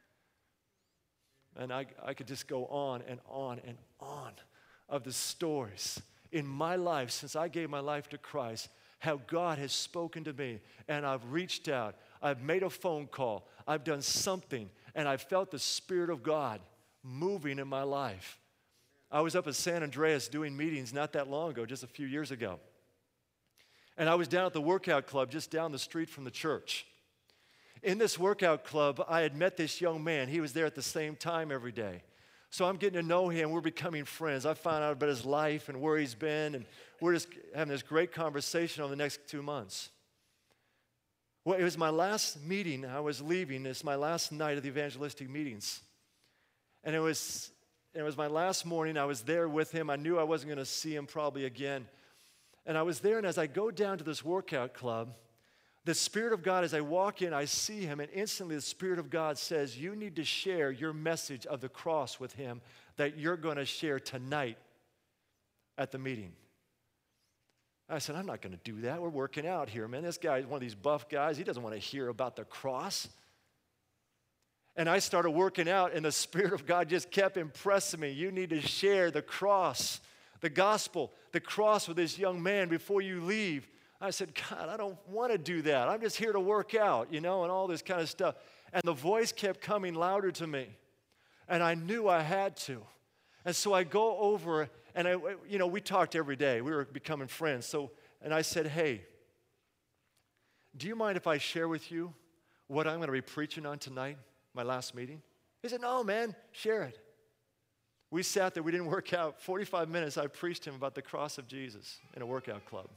S5: And I, I could just go on and on and on of the stories in my life since I gave my life to Christ, how God has spoken to me, and I've reached out, I've made a phone call, I've done something, and I've felt the Spirit of God moving in my life. I was up at San Andreas doing meetings not that long ago, just a few years ago. And I was down at the workout club just down the street from the church. In this workout club, I had met this young man. He was there at the same time every day. So I'm getting to know him. We're becoming friends. I found out about his life and where he's been, and we're just having this great conversation over the next two months. Well, it was my last meeting. I was leaving. It's my last night of the evangelistic meetings. And it was, it was my last morning. I was there with him. I knew I wasn't going to see him probably again. And I was there, and as I go down to this workout club, the Spirit of God, as I walk in, I see him, and instantly the Spirit of God says, you need to share your message of the cross with him that you're going to share tonight at the meeting. I said, I'm not going to do that. We're working out here, man. This guy is one of these buff guys. He doesn't want to hear about the cross. And I started working out, and the Spirit of God just kept impressing me. You need to share the cross, the gospel, the cross with this young man before you leave. I said, God, I don't want to do that. I'm just here to work out, you know, and all this kind of stuff. And the voice kept coming louder to me. And I knew I had to. And so I go over, and, I, you know, we talked every day. We were becoming friends. So, and I said, hey, do you mind if I share with you what I'm going to be preaching on tonight, my last meeting? He said, no, man, share it. We sat there. We didn't work out. forty-five minutes, I preached him about the cross of Jesus in a workout club.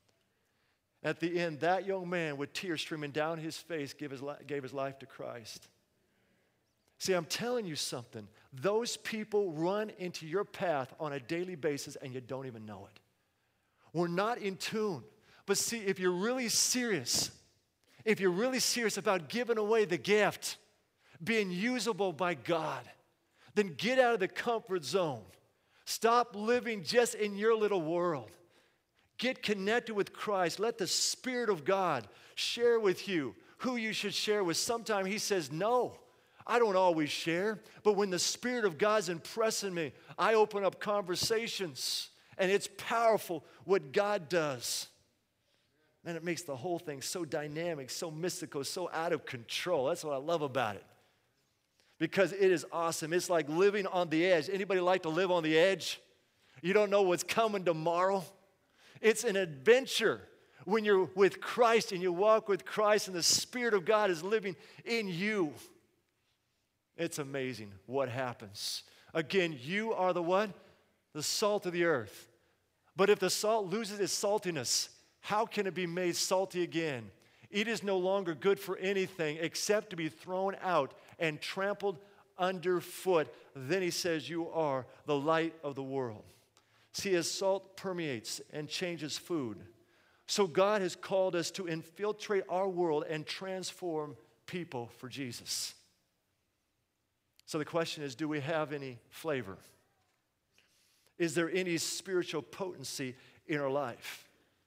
S5: At the end, that young man with tears streaming down his face gave his, li- gave his life to Christ. See, I'm telling you something. Those people run into your path on a daily basis and you don't even know it. We're not in tune. But see, if you're really serious, if you're really serious about giving away the gift, being usable by God, then get out of the comfort zone. Stop living just in your little world. Get connected with Christ. Let the Spirit of God share with you who you should share with. Sometimes He says, no, I don't always share, but when the Spirit of God's impressing me, I open up conversations, and it's powerful what God does. And it makes the whole thing so dynamic, so mystical, so out of control. That's what I love about it. Because it is awesome. It's like living on the edge. Anybody like to live on the edge? You don't know what's coming tomorrow. It's an adventure when you're with Christ and you walk with Christ and the Spirit of God is living in you. It's amazing what happens. Again, you are the what? The salt of the earth. But if the salt loses its saltiness, how can it be made salty again? It is no longer good for anything except to be thrown out and trampled underfoot. Then he says, you are the light of the world. See, as salt permeates and changes food, so God has called us to infiltrate our world and transform people for Jesus. So the question is, do we have any flavor? Is there any spiritual potency in our life?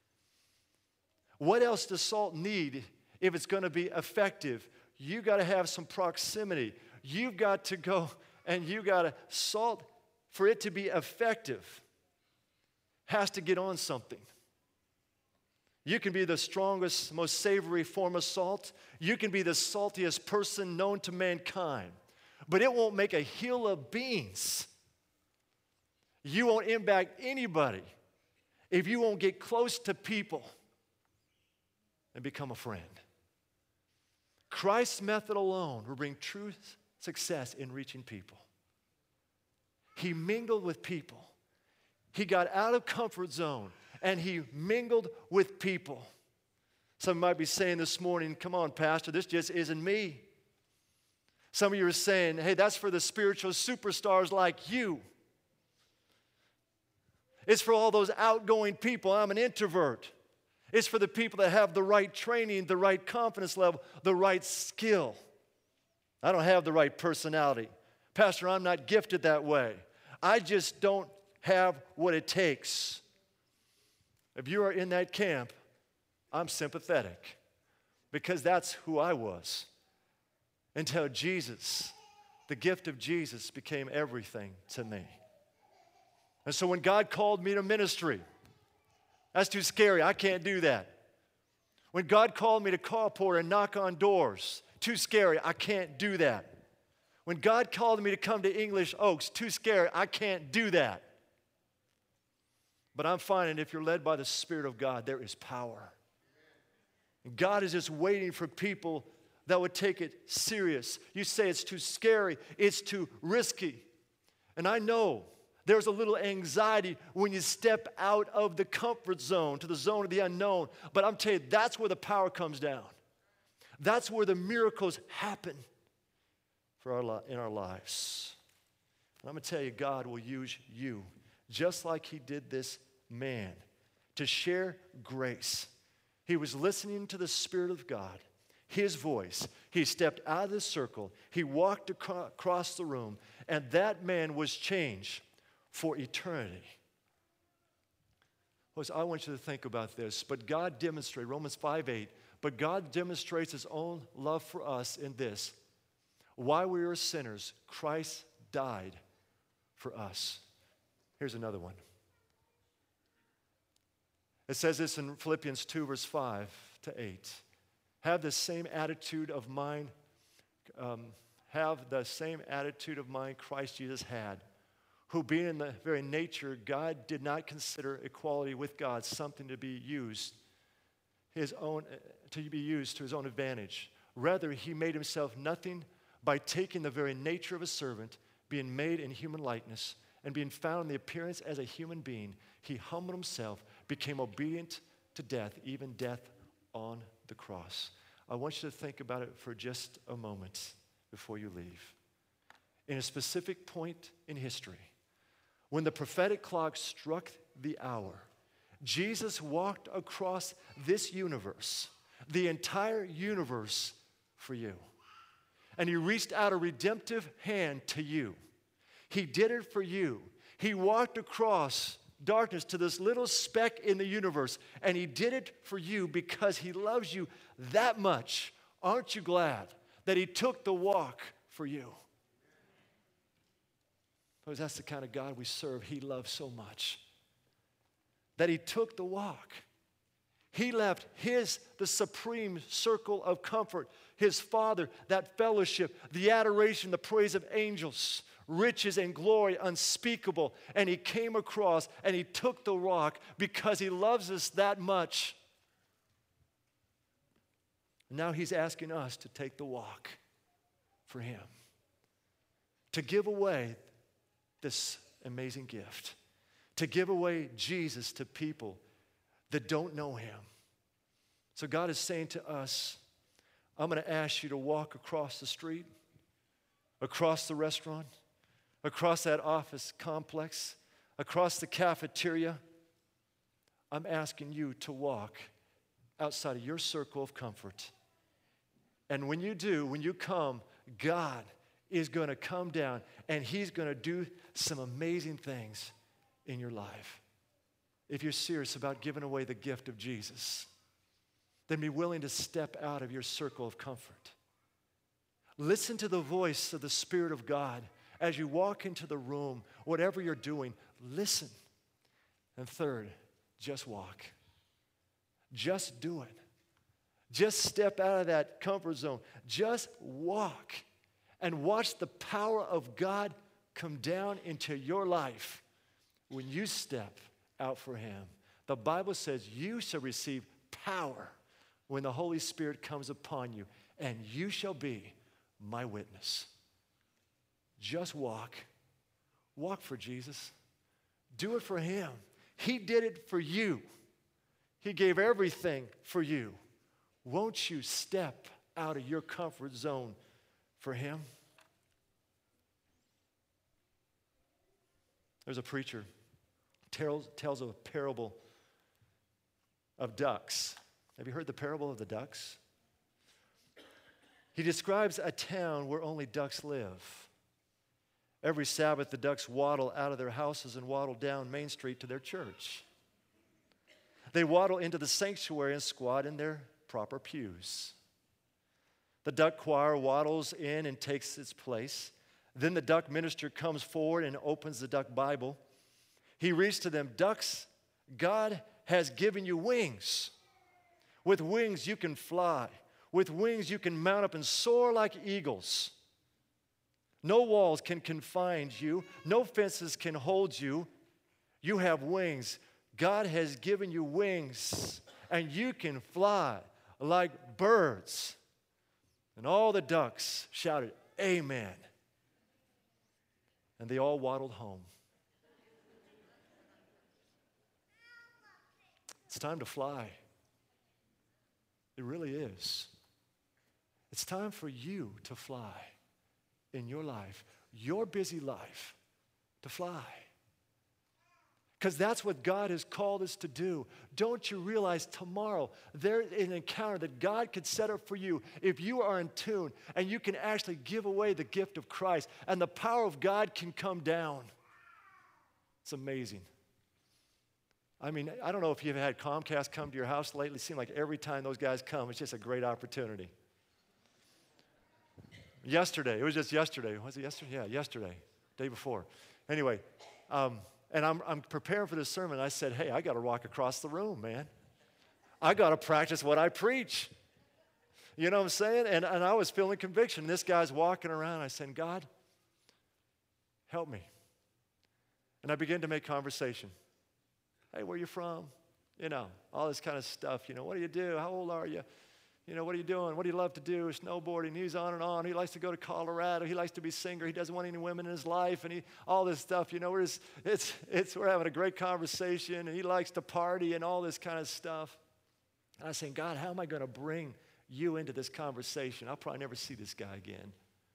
S5: What else does salt need if it's going to be effective? You got to have some proximity. You've got to go and you got to, salt, for it to be effective, has to get on something. You can be the strongest, most savory form of salt. You can be the saltiest person known to mankind. But it won't make a hill of beans. You won't impact anybody if you won't get close to people and become a friend. Christ's method alone will bring true success in reaching people. He mingled with people. He got out of comfort zone and he mingled with people. Some might be saying this morning, come on, Pastor, this just isn't me. Some of you are saying, hey, that's for the spiritual superstars like you. It's for all those outgoing people. I'm an introvert. It's for the people that have the right training, the right confidence level, the right skill. I don't have the right personality. Pastor, I'm not gifted that way. I just don't have what it takes. If you are in that camp, I'm sympathetic because that's who I was until Jesus, the gift of Jesus, became everything to me. And so when God called me to ministry, that's too scary. I can't do that. When God called me to carport and knock on doors, too scary. I can't do that. When God called me to come to English Oaks, too scary. I can't do that. But I'm finding if you're led by the Spirit of God, there is power. And God is just waiting for people that would take it serious. You say it's too scary, it's too risky. And I know there's a little anxiety when you step out of the comfort zone to the zone of the unknown. But I'm telling you, that's where the power comes down. That's where the miracles happen for our li- in our lives. And I'm going to tell you, God will use you, just like he did this man, to share grace. He was listening to the Spirit of God, his voice. He stepped out of the circle. He walked ac- across the room, and that man was changed for eternity. I want you to think about this. But God demonstrated, Romans five eight, but God demonstrates his own love for us in this. While we were sinners, Christ died for us. Here's another one. It says this in Philippians two, verse five to eight. Have the same attitude of mind, um, have the same attitude of mind Christ Jesus had, who being in the very nature, God did not consider equality with God something to be used, his own, to be used to his own advantage. Rather, he made himself nothing by taking the very nature of a servant, being made in human likeness, and being found in the appearance as a human being. He humbled himself, became obedient to death, even death on the cross. I want you to think about it for just a moment before you leave. In a specific point in history, when the prophetic clock struck the hour, Jesus walked across this universe, the entire universe, for you. And he reached out a redemptive hand to you. He did it for you. He walked across darkness to this little speck in the universe, and he did it for you because he loves you that much. Aren't you glad that he took the walk for you. Because that's the kind of God we serve. He loves so much that he took the walk. He left his, the supreme circle of comfort, his Father, that fellowship, the adoration, the praise of angels, riches and glory unspeakable. And he came across and he took the rock because he loves us that much. Now he's asking us to take the walk for him, to give away this amazing gift, to give away Jesus to people that don't know him. So God is saying to us, I'm going to ask you to walk across the street, across the restaurant, across that office complex, across the cafeteria. I'm asking you to walk outside of your circle of comfort. And when you do, when you come, God is going to come down and he's going to do some amazing things in your life. If you're serious about giving away the gift of Jesus, then be willing to step out of your circle of comfort. Listen to the voice of the Spirit of God as you walk into the room, whatever you're doing, listen. And third, just walk. Just do it. Just step out of that comfort zone. Just walk and watch the power of God come down into your life when you step out for him. The Bible says you shall receive power when the Holy Spirit comes upon you, and you shall be my witness. Just walk. Walk for Jesus. Do it for him. He did it for you. He gave everything for you. Won't you step out of your comfort zone for him? There's a preacher tells, tells a parable of ducks. Have you heard the parable of the ducks? He describes a town where only ducks live. Every Sabbath, the ducks waddle out of their houses and waddle down Main Street to their church. They waddle into the sanctuary and squat in their proper pews. The duck choir waddles in and takes its place. Then the duck minister comes forward and opens the duck Bible. He reads to them, "Ducks, God has given you wings. With wings you can fly. With wings you can mount up and soar like eagles. No walls can confine you. No fences can hold you. You have wings. God has given you wings, and you can fly like birds." And all the ducks shouted, "Amen." And they all waddled home. It's time to fly. It really is. It's time for you to fly in your life, your busy life, to fly. Because that's what God has called us to do. Don't you realize tomorrow there's an encounter that God could set up for you if you are in tune and you can actually give away the gift of Christ and the power of God can come down. It's amazing. I mean, I don't know if you've had Comcast come to your house lately. It seems like every time those guys come, it's just a great opportunity. Yesterday, it was just yesterday. Was it yesterday? Yeah, yesterday, day before. Anyway, um, and I'm, I'm preparing for this sermon. I said, hey, I got to walk across the room, man. I got to practice what I preach. You know what I'm saying? And, and I was feeling conviction. This guy's walking around. I said, God, help me. And I began to make conversation. Hey, where you from? You know, all this kind of stuff. You know, what do you do? How old are you? You know, what are you doing? What do you love to do? Snowboarding. He's on and on. He likes to go to Colorado. He likes to be a singer. He doesn't want any women in his life. And he, all this stuff, you know, we're just, it's, it's, we're having a great conversation. And he likes to party and all this kind of stuff. And I was saying, God, how am I going to bring you into this conversation? I'll probably never see this guy again.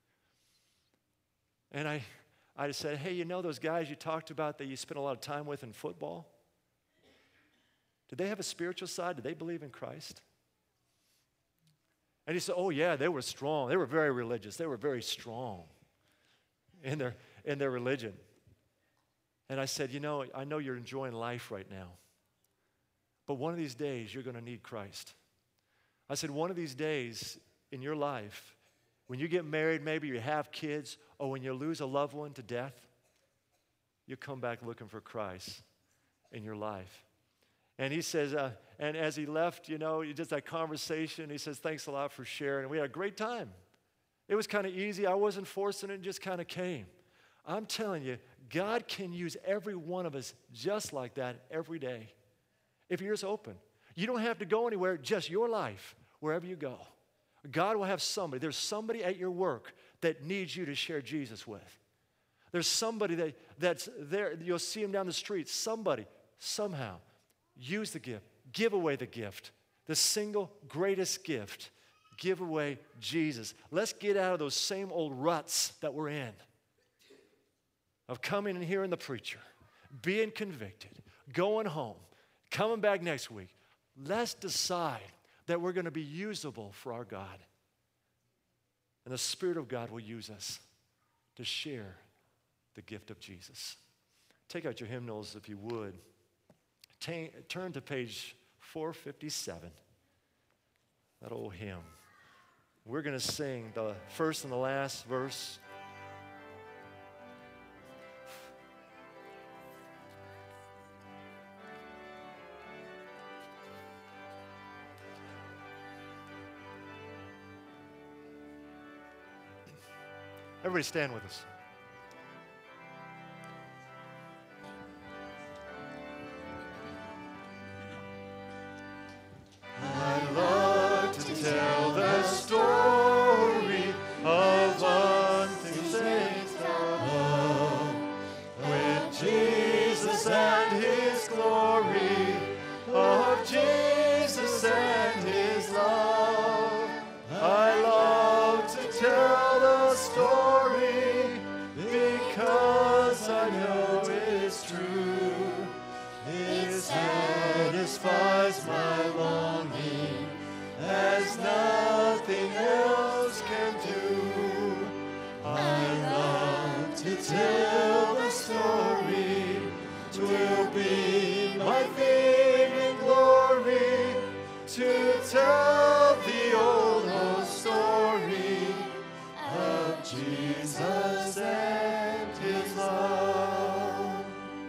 S5: And I, I just said, hey, you know those guys you talked about that you spent a lot of time with in football? Did they have a spiritual side? Did they believe in Christ? And he said, oh, yeah, they were strong. They were very religious. They were very strong in their, in their religion. And I said, you know, I know you're enjoying life right now. But one of these days, you're going to need Christ. I said, one of these days in your life, When you get married, maybe you have kids, or when you lose a loved one to death, you come back looking for Christ in your life. And he says, uh, and as he left, you know, just that conversation, he says, thanks a lot for sharing. And we had a great time. It was kind of easy. I wasn't forcing it. It just kind of came. I'm telling you, God can use every one of us just like that every day. If you're just open. You don't have to go anywhere, just your life, wherever you go. God will have somebody. There's somebody at your work that needs you to share Jesus with. There's somebody that, that's there. You'll see him down the street. Somebody, somehow, use the gift. Give away the gift. The single greatest gift. Give away Jesus. Let's get out of those same old ruts that we're in. Of coming and hearing the preacher. Being convicted. Going home. Coming back next week. Let's decide that we're going to be usable for our God. And the Spirit of God will use us to share the gift of Jesus. Take out your hymnals if you would. Ta- turn to page four fifty-seven. That old hymn. We're going to sing the first and the last verse. Everybody stand with us. I love to tell the story of one thing saints above, with Jesus and his glory, of Jesus and his love. I love to tell the story because I know it's true. It satisfies my longing as nothing else can do. I love to tell the story. 'Twill be my fame and glory to tell the old old story of Jesus and his love.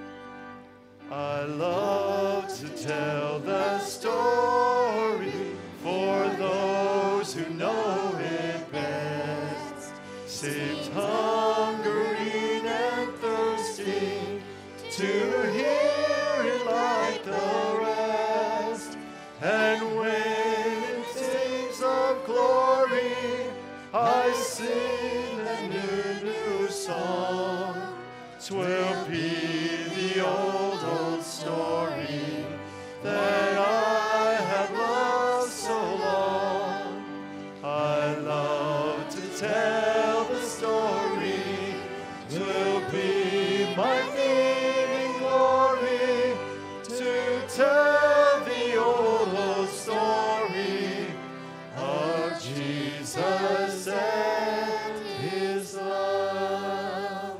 S5: I love to tell the story for those who know it best, saved hungering and thirsting to hear it like the rest. And when in sings of glory I sing a new, new song, 'twill be the old, old story that I have loved so long. I love to tell the story. 'Twill be my fame and glory to tell the old, old story of Jesus and his love.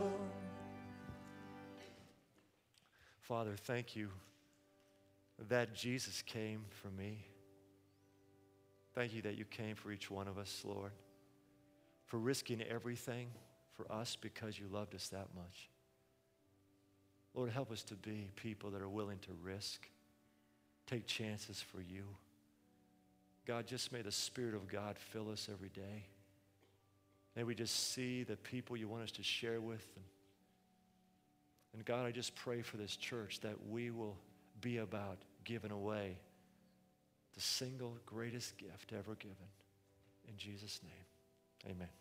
S5: Father, thank you that Jesus came for me. Thank you that you came for each one of us, Lord, for risking everything for us because you loved us that much. Lord, help us to be people that are willing to risk, take chances for you. God, just may the Spirit of God fill us every day. May we just see the people you want us to share with. And, and God, I just pray for this church that we will be about giving away the single greatest gift ever given. In Jesus' name, amen.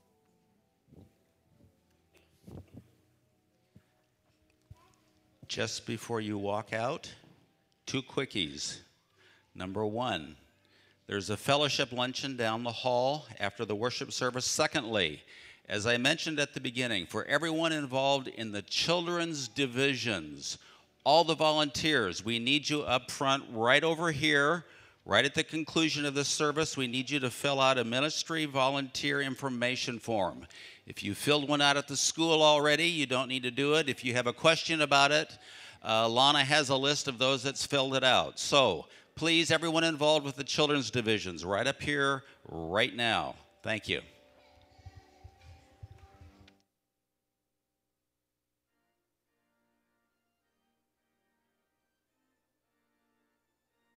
S1: Just before you walk out, two quickies. Number one, there's a fellowship luncheon down the hall after the worship service. Secondly, as I mentioned at the beginning, for everyone involved in the children's divisions, all the volunteers, we need you up front right over here, right at the conclusion of this service. We need you to fill out a ministry volunteer information form. If you filled one out at the school already, you don't need to do it. If you have a question about it, uh, Lana has a list of those that's filled it out. So please, everyone involved with the children's divisions, right up here, right now. Thank you.